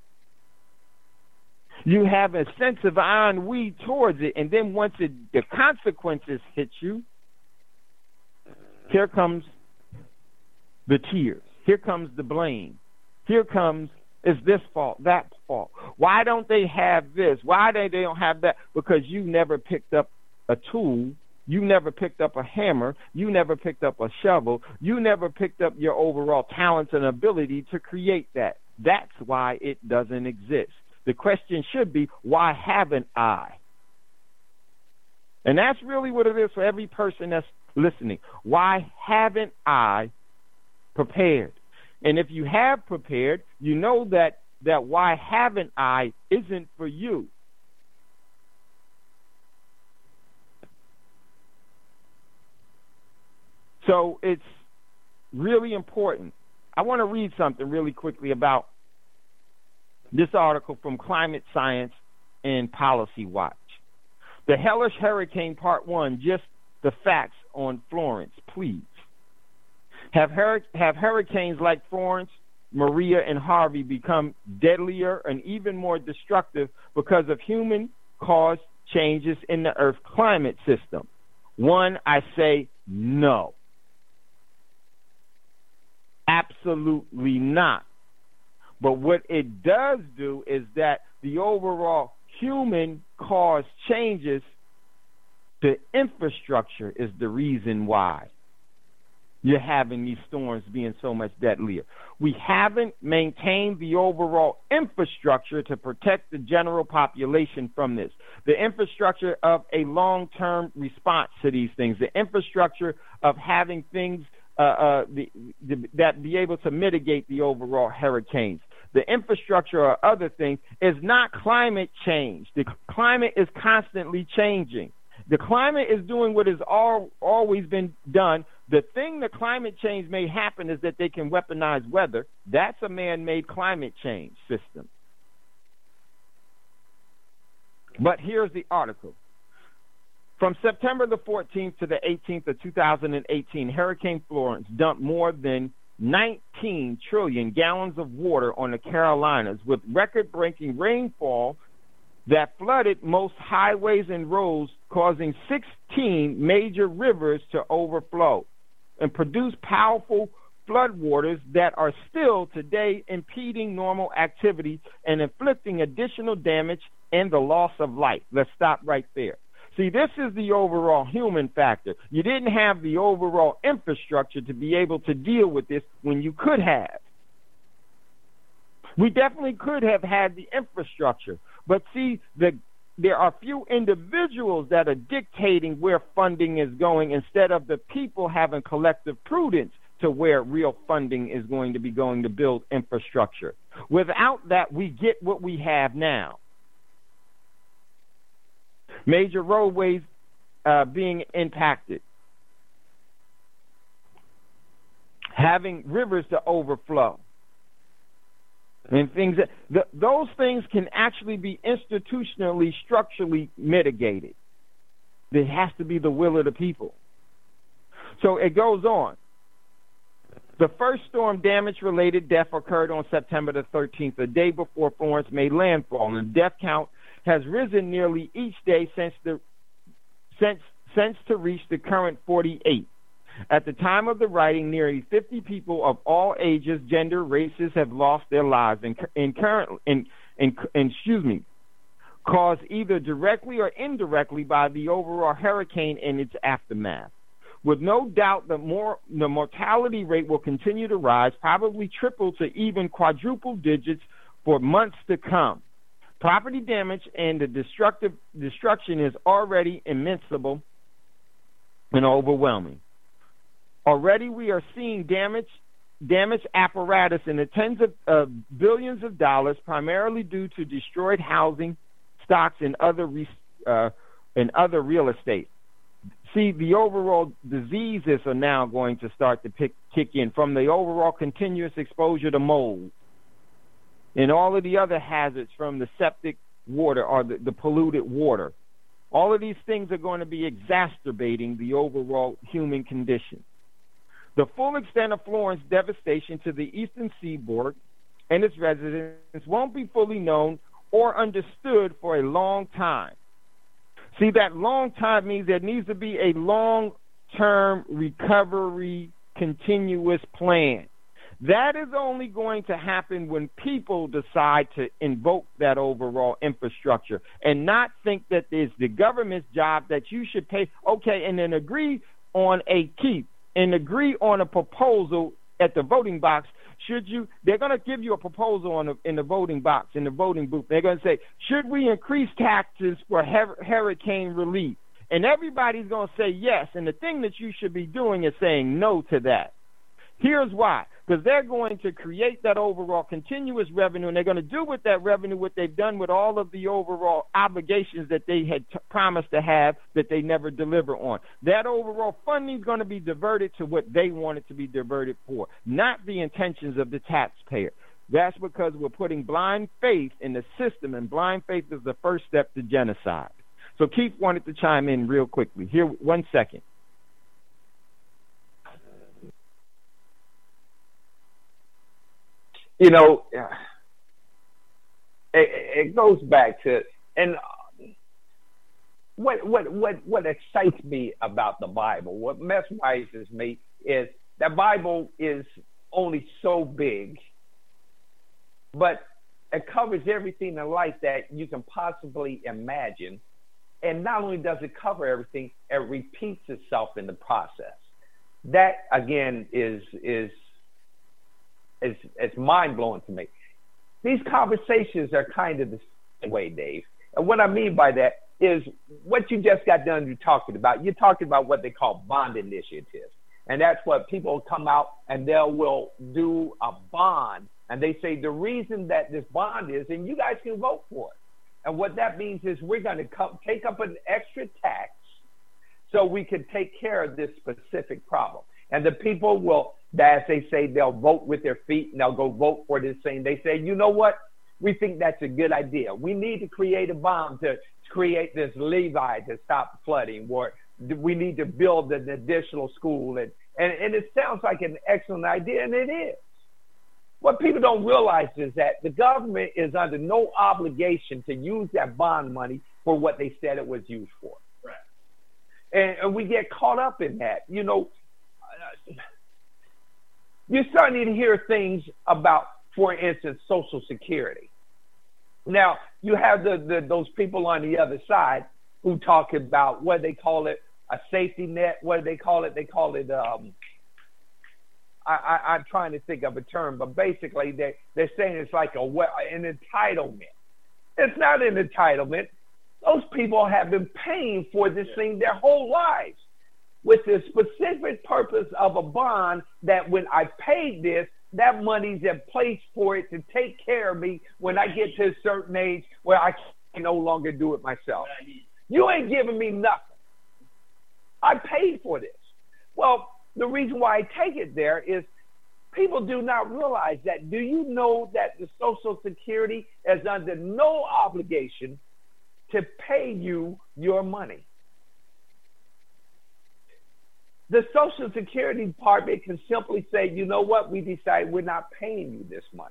you have a sense of ennui towards it, and then once it, the consequences hit you, here comes the tears. Here comes the blame. Here comes, is this fault, that fault? Why don't they have this? Why they, they don't have that? Because you never picked up a tool. You never picked up a hammer. You never picked up a shovel. You never picked up your overall talents and ability to create that. That's why it doesn't exist. The question should be, why haven't I? And that's really what it is for every person that's listening. Why haven't I prepared? And if you have prepared, you know that, that why haven't I isn't for you. So it's really important. I want to read something really quickly about this article from Climate Science and Policy Watch. The Hellish Hurricane Part one, just the facts on Florence, please. Have, hur- have hurricanes like Florence, Maria, and Harvey become deadlier and even more destructive because of human-caused changes in the Earth's climate system? One, I say no. Absolutely not. But what it does do is that the overall human-caused changes to infrastructure is the reason why you're having these storms being so much deadlier. We haven't maintained the overall infrastructure to protect the general population from this. The infrastructure of a long-term response to these things. The infrastructure of having things uh, uh, the, the, that be able to mitigate the overall hurricanes. The infrastructure or other things is not climate change. The climate is constantly changing. The climate is doing what has all, always been done. The thing that climate change may happen is that they can weaponize weather. That's a man-made climate change system. But here's the article. From September the fourteenth to the eighteenth of two thousand eighteen, Hurricane Florence dumped more than nineteen trillion gallons of water on the Carolinas, with record-breaking rainfall that flooded most highways and roads, causing sixteen major rivers to overflow and produce powerful floodwaters that are still today impeding normal activity and inflicting additional damage and the loss of life. Let's stop right there. See, this is the overall human factor. You didn't have the overall infrastructure to be able to deal with this when you could have. We definitely could have had the infrastructure. But see, the, there are few individuals that are dictating where funding is going instead of the people having collective prudence to where real funding is going to be going to build infrastructure. Without that, we get what we have now. Major roadways uh, being impacted. Having rivers to overflow. And things that, the, those things can actually be institutionally, structurally mitigated. There has to be the will of the people. So it goes on. The first storm damage-related death occurred on September the thirteenth, the day before Florence made landfall, and the death count has risen nearly each day since the since since to reach the current forty-eight. At the time of the writing, nearly fifty people of all ages, gender, races have lost their lives in, in current in, in, in excuse me, caused either directly or indirectly by the overall hurricane and its aftermath. With no doubt, the more the mortality rate will continue to rise, probably triple to even quadruple digits for months to come. Property damage and the destructive destruction is already immensible and overwhelming. Already we are seeing damage, damaged apparatus in the tens of uh, billions of dollars, primarily due to destroyed housing, stocks, and other re- uh, and other real estate. See, the overall diseases are now going to start to pick, kick in from the overall continuous exposure to mold and all of the other hazards from the septic water or the, the polluted water. All of these things are going to be exacerbating the overall human condition. The full extent of Florence devastation to the eastern seaboard and its residents won't be fully known or understood for a long time. See, that long time means there needs to be a long-term recovery continuous plan. That is only going to happen when people decide to invoke that overall infrastructure and not think that it's the government's job that you should pay, okay, and then agree on a keep and agree on a proposal at the voting box. Should you, they're going to give you a proposal on the, in the voting box, in the voting booth. They're going to say, should we increase taxes for her- hurricane relief? And everybody's going to say yes. And the thing that you should be doing is saying no to that. Here's why. Because they're going to create that overall continuous revenue, and they're going to do with that revenue what they've done with all of the overall obligations that they had t- promised to have that they never deliver on. That overall funding is going to be diverted to what they want it to be diverted for, not the intentions of the taxpayer. That's because we're putting blind faith in the system, and blind faith is the first step to genocide. So Keith wanted to chime in real quickly. Here, one second. You know, it, it goes back to, and what what what what excites me about the Bible, what mesmerizes me, is that Bible is only so big, but it covers everything in life that you can possibly imagine. And not only does it cover everything, it repeats itself in the process. That again is is It's, it's mind-blowing to me. These conversations are kind of the same way, Dave. And what I mean by that is what you just got done talking about. You're talking about what they call bond initiatives. And that's what people come out and they will do a bond. And they say the reason that this bond is, and you guys can vote for it. And what that means is we're going to come, take up an extra tax so we can take care of this specific problem. And the people will, as they say, they'll vote with their feet and they'll go vote for this thing. They say, you know what? We think that's a good idea. We need to create a bomb to create this levee to stop flooding, or we need to build an additional school. And, and, and it sounds like an excellent idea, and it is. What people don't realize is that the government is under no obligation to use that bond money for what they said it was used for. Right. And, and we get caught up in that. You know, you're starting to hear things about, for instance, Social Security. Now, you have the, the those people on the other side who talk about what they call it, a safety net. What do they call it? They call it, um, I, I, I'm trying to think of a term, but basically they, they're saying it's like a an entitlement. It's not an entitlement. Those people have been paying for this thing their whole lives with the specific purpose of a bond that when I paid this, that money's in place for it to take care of me when I get to a certain age where I can no longer do it myself. You ain't giving me nothing. I paid for this. Well, the reason why I take it there is people do not realize that. Do you know that the Social Security is under no obligation to pay you your money? The Social Security Department can simply say, you know what, we decide we're not paying you this money.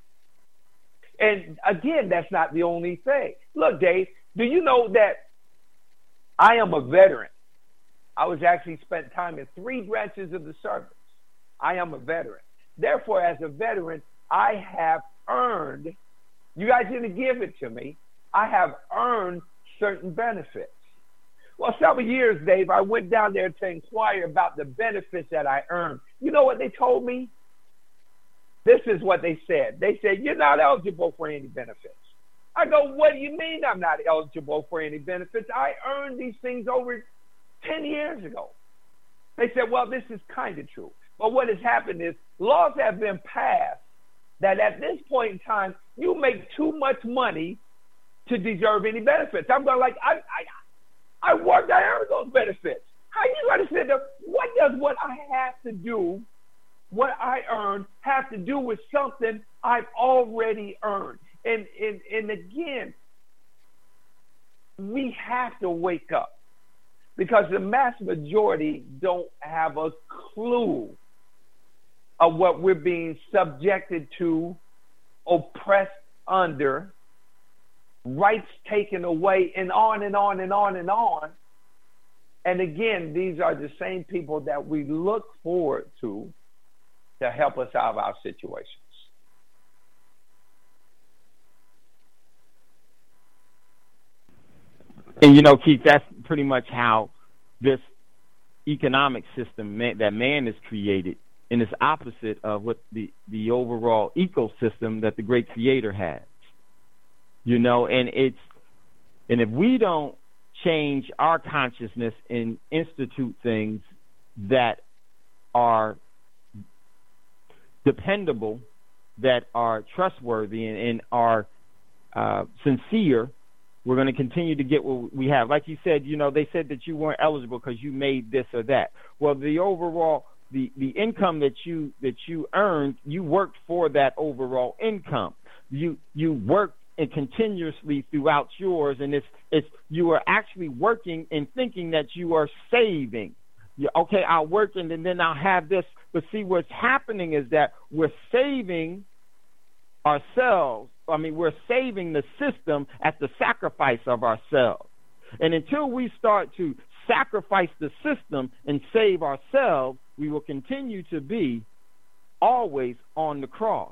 And again, that's not the only thing. Look, Dave, do you know that I am a veteran? I was actually spent time in three branches of the service. I am a veteran. Therefore, as a veteran, I have earned, you guys didn't give it to me, I have earned certain benefits. Well, several years, Dave, I went down there to inquire about the benefits that I earned. You know what they told me? This is what they said. They said, you're not eligible for any benefits. I go, what do you mean I'm not eligible for any benefits? I earned these things over ten years ago. They said, well, this is kind of true. But what has happened is laws have been passed that at this point in time, you make too much money to deserve any benefits. I'm going like, I, I, I worked, I earned those benefits. How you going to sit there? What does what I have to do, what I earn, have to do with something I've already earned? And, and, and again, we have to wake up because the mass majority don't have a clue of what we're being subjected to, oppressed under, rights taken away, and on and on and on and on. And again, these are the same people that we look forward to to help us out of our situations. And you know, Keith, that's pretty much how this economic system man, that man has created, and it's opposite of what the, the overall ecosystem that the great creator has. You know, and it's and if we don't change our consciousness and institute things that are dependable, that are trustworthy, and, and are uh, sincere, we're going to continue to get what we have. Like you said, you know, they said that you weren't eligible because you made this or that. Well, the overall, the, the income that you that you earned, you worked for that overall income. You you worked and continuously throughout yours, and it's it's you are actually working and thinking that you are saving. You, okay, I'll work and then I'll have this. But see, what's happening is that we're saving ourselves. I mean, we're saving the system at the sacrifice of ourselves. And until we start to sacrifice the system and save ourselves, we will continue to be always on the cross.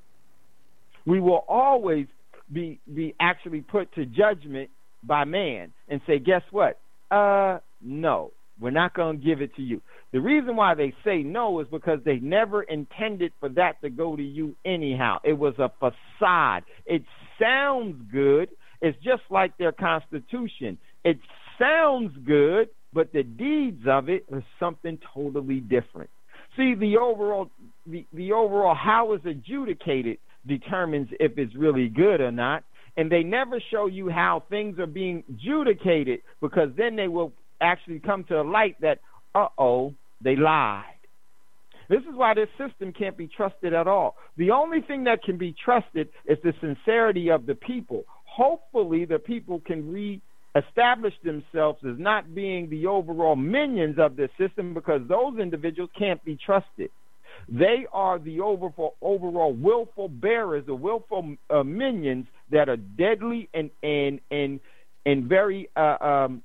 We will always be be actually put to judgment by man and say, guess what? Uh, no, we're not going to give it to you. The reason why they say no is because they never intended for that to go to you anyhow. It was a facade. It sounds good. It's just like their Constitution. It sounds good, but the deeds of it are something totally different. See, the overall, the, the overall how it's adjudicated determines if it's really good or not. And they never show you how things are being adjudicated, because then they will actually come to a light that, uh-oh, they lied. This is why this system can't be trusted at all. The only thing that can be trusted is the sincerity of the people. Hopefully the people can re-establish themselves as not being the overall minions of this system, because those individuals can't be trusted. They are the overall, overall willful bearers, the willful uh, minions that are deadly and and and and very uh, um,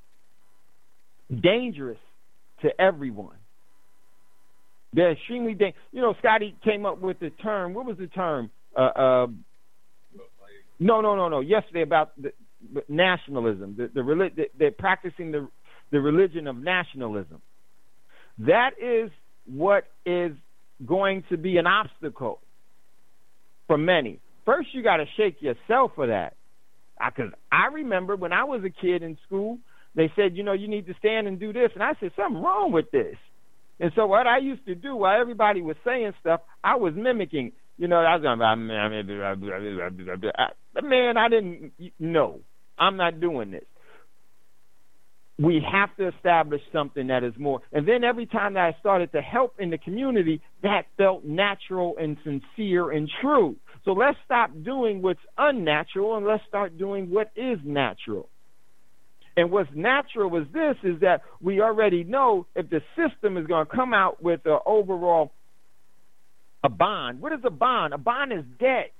dangerous to everyone. They're extremely dangerous. You know, Scotty came up with the term. What was the term? Uh, uh, no, no, no, no. Yesterday about the, nationalism. The, the, the they're practicing the the religion of nationalism. That is what is going to be an obstacle for many. First, you got to shake yourself for that. Because I, I remember when I was a kid in school, they said, you know, you need to stand and do this. And I said, something wrong with this. And so what I used to do while everybody was saying stuff, I was mimicking. You know, I was going, man, I didn't know. I'm not doing this. We have to establish something that is more. And then every time that I started to help in the community, that felt natural and sincere and true. So let's stop doing what's unnatural and let's start doing what is natural. And what's natural is this, is that we already know if the system is going to come out with an overall, a bond. What is a bond? A bond is debt.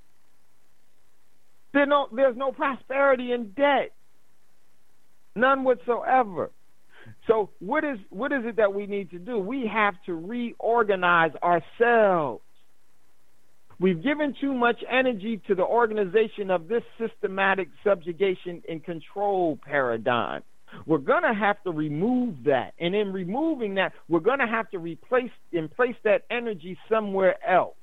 There no, there's no prosperity in debt. None whatsoever. So what is what is it that we need to do? We have to reorganize ourselves. We've given too much energy to the organization of this systematic subjugation and control paradigm. We're going to have to remove that. And in removing that, we're going to have to replace and place that energy somewhere else.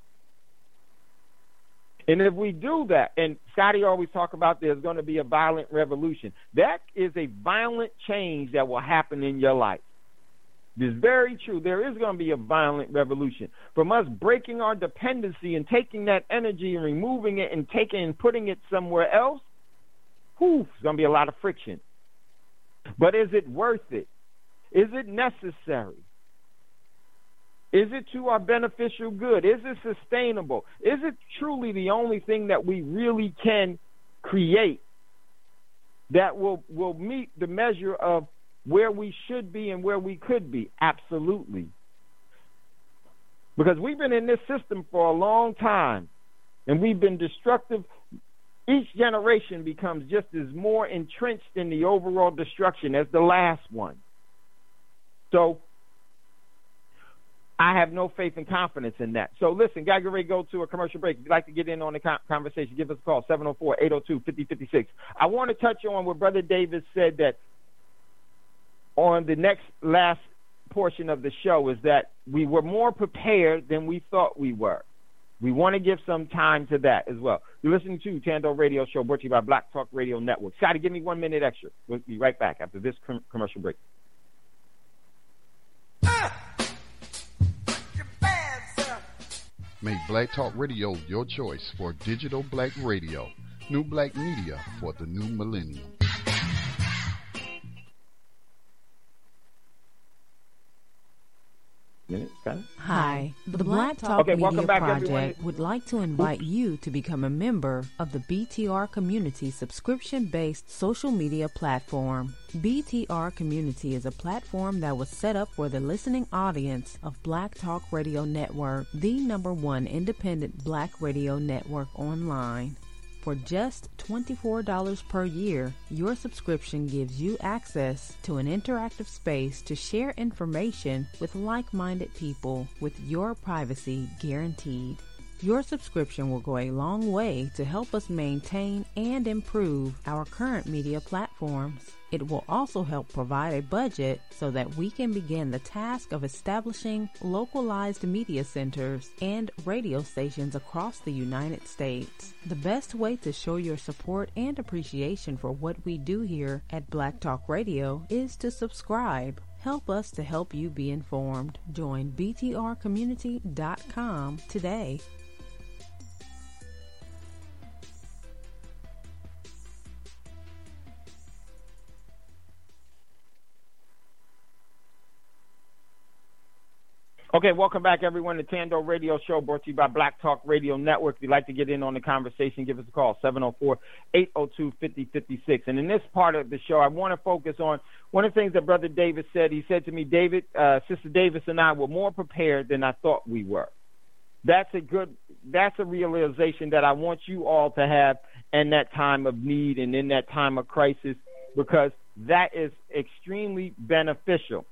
And if we do that, and Scotty always talk about there's going to be a violent revolution, that is a violent change that will happen in your life. It's very true. There is going to be a violent revolution. From us breaking our dependency and taking that energy and removing it and taking and putting it somewhere else, whew, there's going to be a lot of friction. But is it worth it? Is it necessary? Is it to our beneficial good? Is it sustainable? Is it truly the only thing that we really can create that will, will meet the measure of where we should be and where we could be? Absolutely. Because we've been in this system for a long time, and we've been destructive. Each generation becomes just as more entrenched in the overall destruction as the last one. So I have no faith and confidence in that. So listen, gotta get ready to go to a commercial break. If you'd like to get in on the conversation, give us a call, seven oh four, eight oh two, five oh five six. I want to touch on what Brother Davis said that on the next last portion of the show is that we were more prepared than we thought we were. We want to give some time to that as well. You're listening to Tando Radio Show, brought to you by Black Talk Radio Network. Scotty, give me one minute extra. We'll be right back after this com- commercial break. Make Black Talk Radio your choice for digital black radio. New black media for the new millennium. Hi, the Black Talk okay, Media back, Project everyone. would like to invite you to become a member of the B T R Community subscription-based social media platform. B T R Community is a platform that was set up for the listening audience of Black Talk Radio Network, the number one independent black radio network online. For just twenty-four dollars per year, your subscription gives you access to an interactive space to share information with like-minded people with your privacy guaranteed. Your subscription will go a long way to help us maintain and improve our current media platforms. It will also help provide a budget so that we can begin the task of establishing localized media centers and radio stations across the United States. The best way to show your support and appreciation for what we do here at Black Talk Radio is to subscribe. Help us to help you be informed. Join B T R community dot com today. Okay, welcome back, everyone, to Tando Radio Show, brought to you by Black Talk Radio Network. If you'd like to get in on the conversation, give us a call, seven oh four, eight oh two, five oh five six. And in this part of the show, I want to focus on one of the things that Brother Davis said. He said to me, David, uh, Sister Davis and I were more prepared than I thought we were. That's a good, that's a realization that I want you all to have in that time of need and in that time of crisis, because that is extremely beneficial.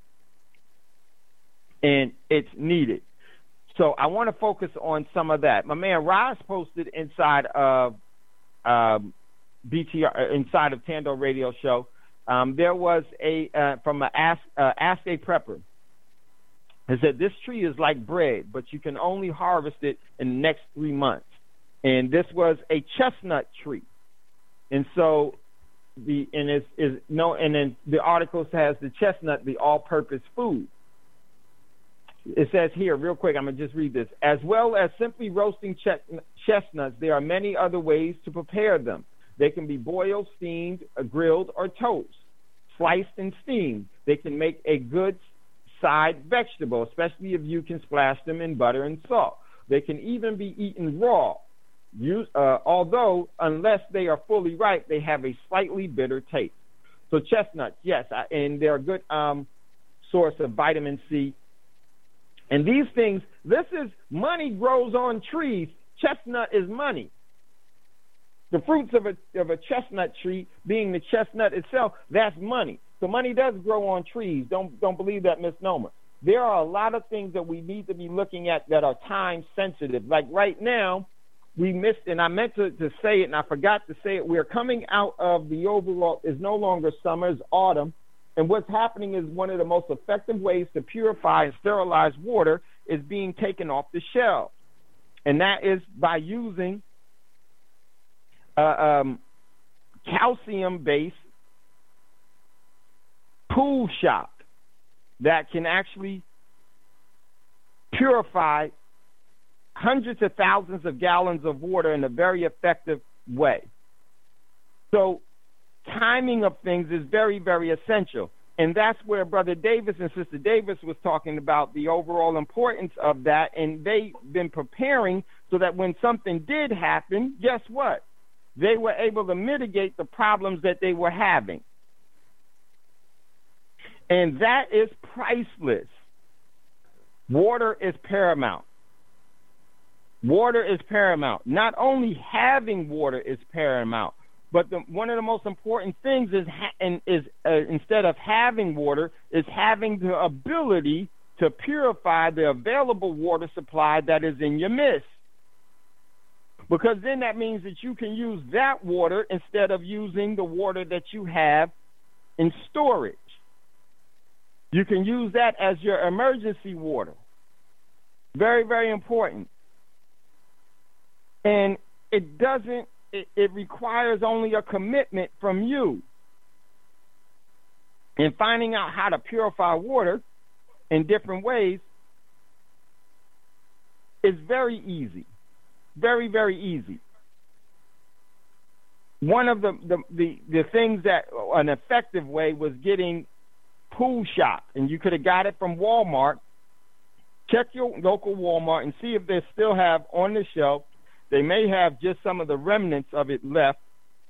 And it's needed. So I want to focus on some of that. My man Roz posted inside of um, B T R inside of Tando Radio Show. Um, there was a uh, from a ask, uh, ask a prepper. It said this tree is like bread, but you can only harvest it in the next three months. And this was a chestnut tree, and so the and is is no and then the article says the chestnut, the all-purpose food. It says here, real quick, I'm going to just read this. As well as simply roasting chestnuts, there are many other ways to prepare them. They can be boiled, steamed, grilled, or toast, sliced and steamed. They can make a good side vegetable, especially if you can splash them in butter and salt. They can even be eaten raw. Use, uh, although, unless they are fully ripe, they have a slightly bitter taste. So chestnuts, yes, I, and they're a good um, source of vitamin C. And these things, this is, money grows on trees. Chestnut is money. The fruits of a of a chestnut tree, being the chestnut itself, that's money. So money does grow on trees. Don't don't believe that misnomer. There are a lot of things that we need to be looking at that are time sensitive. Like right now, we missed, and I meant to, to say it, and I forgot to say it. We're coming out of the overall, is no longer summer, it's autumn. And what's happening is one of the most effective ways to purify and sterilize water is being taken off the shelf. And that is by using uh, um, calcium-based pool shock that can actually purify hundreds of thousands of gallons of water in a very effective way. So timing of things is very, very essential. And that's where Brother Davis and Sister Davis was talking about the overall importance of that. And they've been preparing so that when something did happen, guess what? They were able to mitigate the problems that they were having. And that is priceless. Water is paramount. Water is paramount. Not only having water is paramount, but the, one of the most important things is, ha- and is uh, instead of having water, is having the ability to purify the available water supply that is in your midst. Because then that means that you can use that water instead of using the water that you have in storage. You can use that as your emergency water. Very, very important. And it doesn't, it, it requires only a commitment from you. And finding out how to purify water in different ways is very easy. Very, very easy. One of the, the, the, the things that, an effective way was getting pool shock. And you could have got it from Walmart. Check your local Walmart and see if they still have on the shelf. They may have just some of the remnants of it left.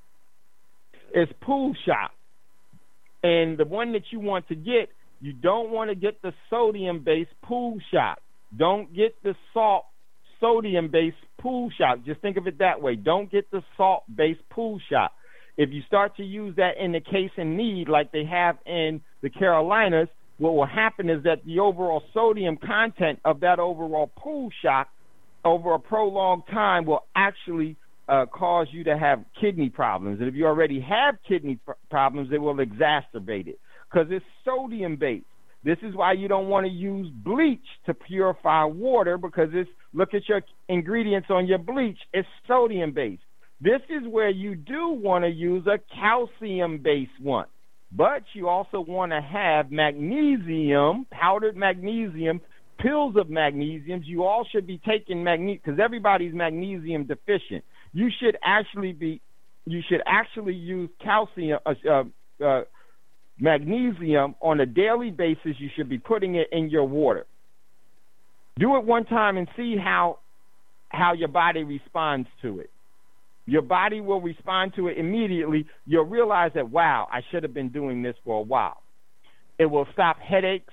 It's pool shock. And the one that you want to get, you don't want to get the sodium-based pool shock. Don't get the salt sodium-based pool shock. Just think of it that way. Don't get the salt-based pool shock. If you start to use that in the case in need, like they have in the Carolinas, what will happen is that the overall sodium content of that overall pool shock over a prolonged time will actually uh, cause you to have kidney problems. And if you already have kidney pr- problems, it will exacerbate it because it's sodium-based. This is why you don't want to use bleach to purify water because it's, look at your ingredients on your bleach, it's sodium-based. This is where you do want to use a calcium-based one. But you also want to have magnesium, powdered magnesium, pills of magnesium. You all should be taking magnesium because everybody's magnesium deficient. You should actually be, you should actually use calcium, uh, uh, uh, magnesium on a daily basis. You should be putting it in your water. Do it one time and see how how your body responds to it. Your body will respond to it immediately. You'll realize that, wow, I should have been doing this for a while. It will stop headaches.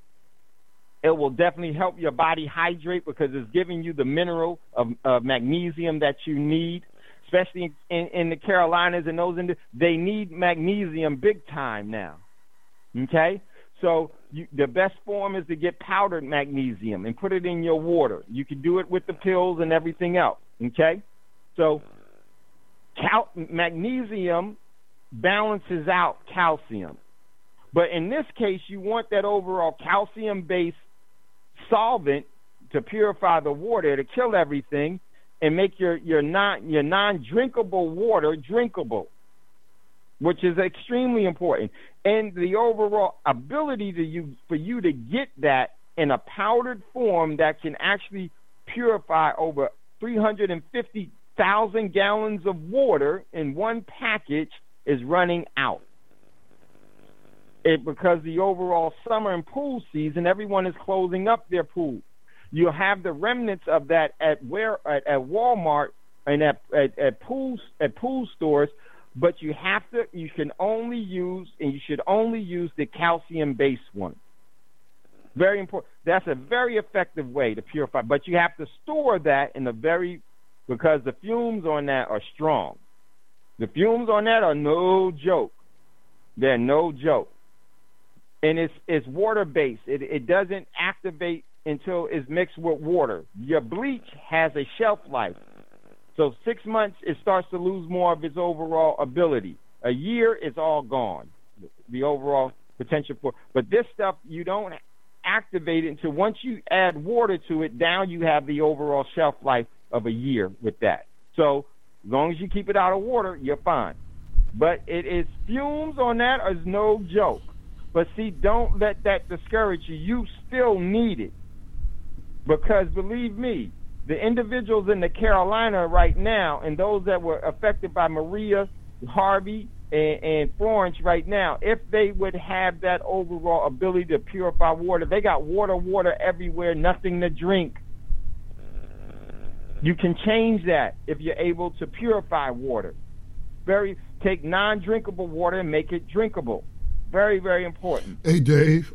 It will definitely help your body hydrate because it's giving you the mineral of, of magnesium that you need, especially in, in the Carolinas and those in the, they need magnesium big time now. Okay? So you, the best form is to get powdered magnesium and put it in your water. You can do it with the pills and everything else. Okay? So cal- magnesium balances out calcium. But in this case, you want that overall calcium-based solvent to purify the water, to kill everything, and make your, your non your non-drinkable water drinkable, which is extremely important. And the overall ability to you for you to get that in a powdered form that can actually purify over three hundred fifty thousand gallons of water in one package is running out. It, because the overall summer and pool season, everyone is closing up their pool. You'll have the remnants of that at where at, at Walmart and at, at at pool at pool stores, but you have to. You can only use and you should only use the calcium-based one. Very important. That's a very effective way to purify, but you have to store that in a very because the fumes on that are strong. The fumes on that are no joke. They're no joke. And it's it's water based. It it doesn't activate until it's mixed with water. Your bleach has a shelf life, so six months it starts to lose more of its overall ability. A year it's all gone, the overall potential for. But this stuff you don't activate it until once you add water to it. Down you have the overall shelf life of a year with that. So as long as you keep it out of water, you're fine. But it is fumes on that is no joke. But see, don't let that discourage you. You still need it. Because believe me, the individuals in the Carolina right now and those that were affected by Maria, Harvey, and, and Florence right now, if they would have that overall ability to purify water, they got water, water everywhere, nothing to drink. You can change that if you're able to purify water. Very take non-drinkable water and make it drinkable. Very, very important. Hey, Dave.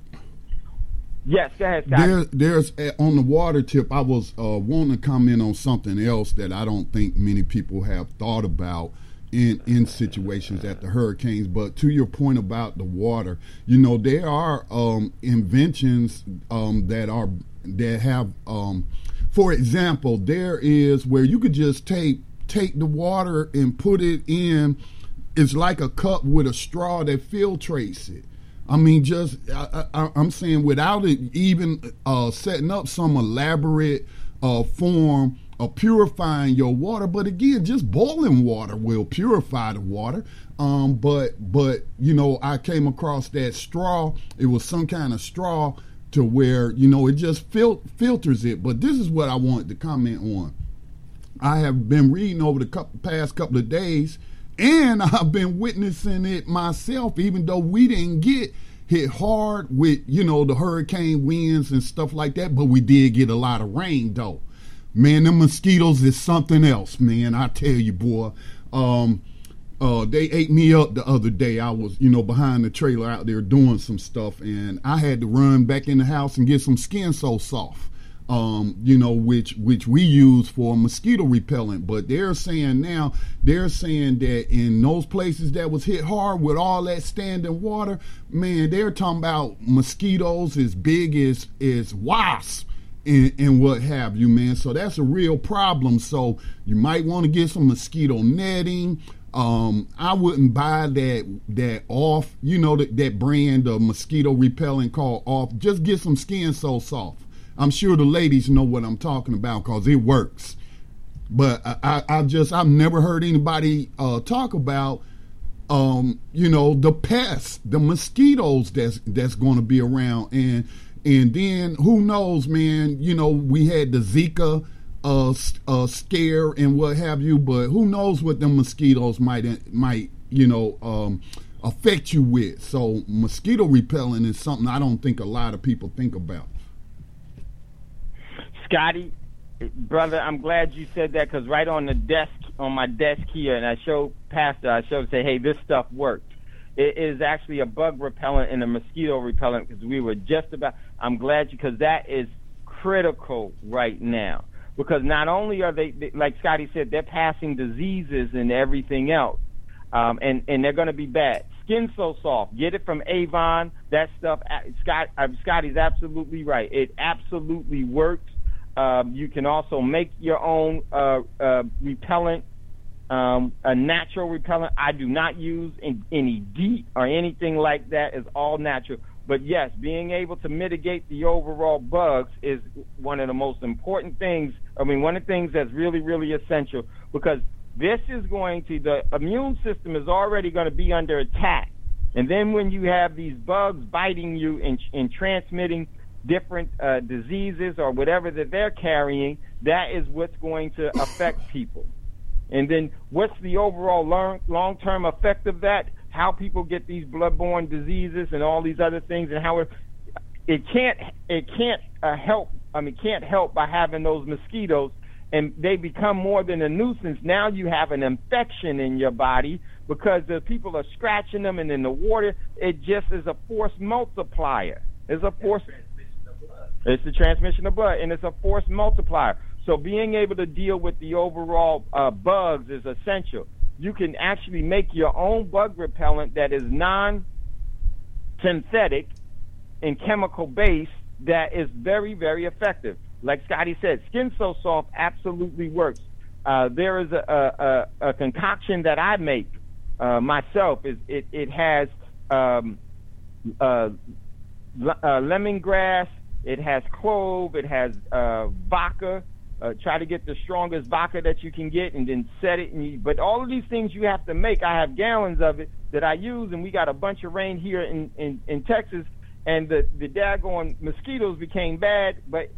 Yes, go ahead, Scott. There, there's uh, on the water tip. I was uh, wanting to comment on something else that I don't think many people have thought about in in situations at the hurricanes. But to your point about the water, you know, there are um, inventions um, that are that have. Um, for example, there is where you could just take take the water and put it in. It's like a cup with a straw that filtrates it. I mean, just I, I, I'm saying without it even uh, setting up some elaborate uh, form of purifying your water. But again, just boiling water will purify the water. Um, but but you know, I came across that straw. It was some kind of straw to where you know it just fil- filters it. But this is what I wanted to comment on. I have been reading over the couple, past couple of days. And I've been witnessing it myself, even though we didn't get hit hard with, you know, the hurricane winds and stuff like that. But we did get a lot of rain, though. Man, them mosquitoes is something else, man. I tell you, boy. Um, uh, they ate me up the other day. I was, you know, behind the trailer out there doing some stuff. And I had to run back in the house and get some Skin So Soft. Um, you know, which which we use for mosquito repellent. But they're saying now, they're saying that in those places that was hit hard with all that standing water, man, they're talking about mosquitoes as big as, as wasps and, and what have you, man. So that's a real problem. So you might want to get some mosquito netting. Um, I wouldn't buy that that off, you know, that, that brand of mosquito repellent called Off. Just get some Skin So Soft. I'm sure the ladies know what I'm talking about because it works. But I, I, I just, I've never heard anybody uh, talk about, um, you know, the pests, the mosquitoes that's that's going to be around. And and then who knows, man, you know, we had the Zika uh, uh, scare and what have you, but who knows what the mosquitoes might, might you know, um, affect you with. So mosquito repellent is something I don't think a lot of people think about. Scotty, brother, I'm glad you said that because right on the desk, on my desk here, and I showed Pastor, I showed, say, hey, this stuff works. It is actually a bug repellent and a mosquito repellent because we were just about, I'm glad you, because that is critical right now. Because not only are they, like Scotty said, they're passing diseases and everything else, um, and, and they're going to be bad. Skin So Soft, get it from Avon. That stuff, Scott, uh, Scotty's absolutely right. It absolutely works. Um, you can also make your own uh, uh, repellent Um, a natural repellent. I do not use in, any DEET or anything like that. It's all natural. But yes, being able to mitigate the overall bugs is one of the most important things. I mean, one of the things that's really, really essential, because this is going to, the immune system is already going to be under attack. And then when you have these bugs biting you and, and transmitting different uh, diseases or whatever that they're carrying, that is what's going to affect people. And then what's the overall long, long-term effect of that? How people get these bloodborne diseases and all these other things, and how it it can't it can't uh, help. I mean, can't help by having those mosquitoes, and they become more than a nuisance. Now you have an infection in your body because the people are scratching them, and in the water, it just is a force multiplier. It's a force. It's the transmission of blood, and it's a force multiplier. So being able to deal with the overall uh, bugs is essential. You can actually make your own bug repellent that is non-synthetic and chemical-based that is very, very effective. Like Scotty said, Skin So Soft absolutely works. Uh, there is a, a, a concoction that I make uh, myself. It, it, it has um, uh, uh, lemongrass, it has clove, it has uh, vodka. Uh, try to get the strongest vodka that you can get, and then set it. And you, but all of these things you have to make. I have gallons of it that I use, and we got a bunch of rain here in, in, in Texas, and the, the daggone mosquitoes became bad. But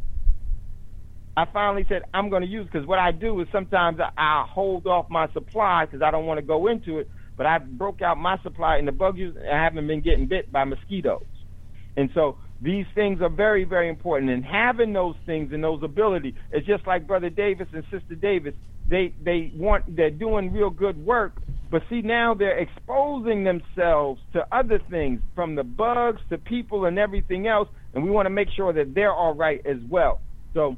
I finally said, I'm going to use it, because what I do is sometimes I, I hold off my supply because I don't want to go into it. But I broke out my supply, and the bugs, I haven't been getting bit by mosquitoes. And so these things are very, very important, and having those things and those abilities, it's just like Brother Davis and Sister Davis. They they want they're doing real good work, but see, now they're exposing themselves to other things, from the bugs to people and everything else, and we want to make sure that they're all right as well. So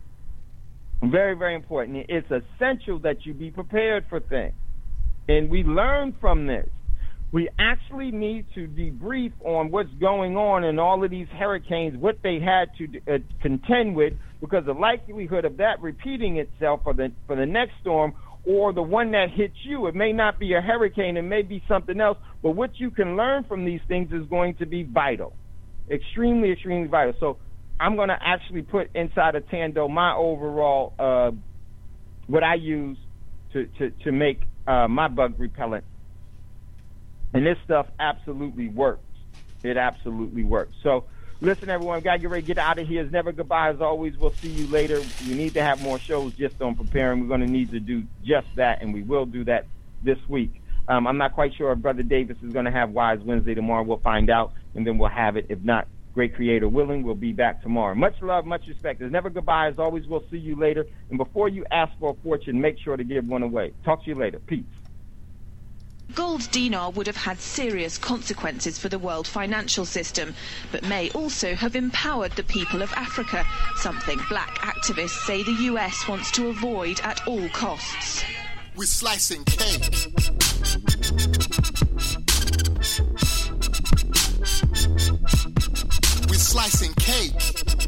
very, very important. It's essential that you be prepared for things, and we learn from this. We actually need to debrief on what's going on in all of these hurricanes, what they had to uh, contend with, because the likelihood of that repeating itself for the for the next storm, or the one that hits you, it may not be a hurricane, it may be something else, but what you can learn from these things is going to be vital, extremely, extremely vital. So I'm going to actually put inside of Tando my overall, uh, what I use to, to, to make uh, my bug repellent. And this stuff absolutely works. It absolutely works. So, listen, everyone, we've got to get ready to get out of here. It's never goodbye. As always, we'll see you later. We need to have more shows just on preparing. We're going to need to do just that, and we will do that this week. Um, I'm not quite sure if Brother Davis is going to have Wise Wednesday tomorrow. We'll find out, and then we'll have it. If not, great Creator willing, we'll be back tomorrow. Much love, much respect. There's never goodbye. As always, we'll see you later. And before you ask for a fortune, make sure to give one away. Talk to you later. Peace. Gold dinar would have had serious consequences for the world financial system, but may also have empowered the people of Africa, something black activists say the U S wants to avoid at all costs. We're slicing cake. We're slicing cake.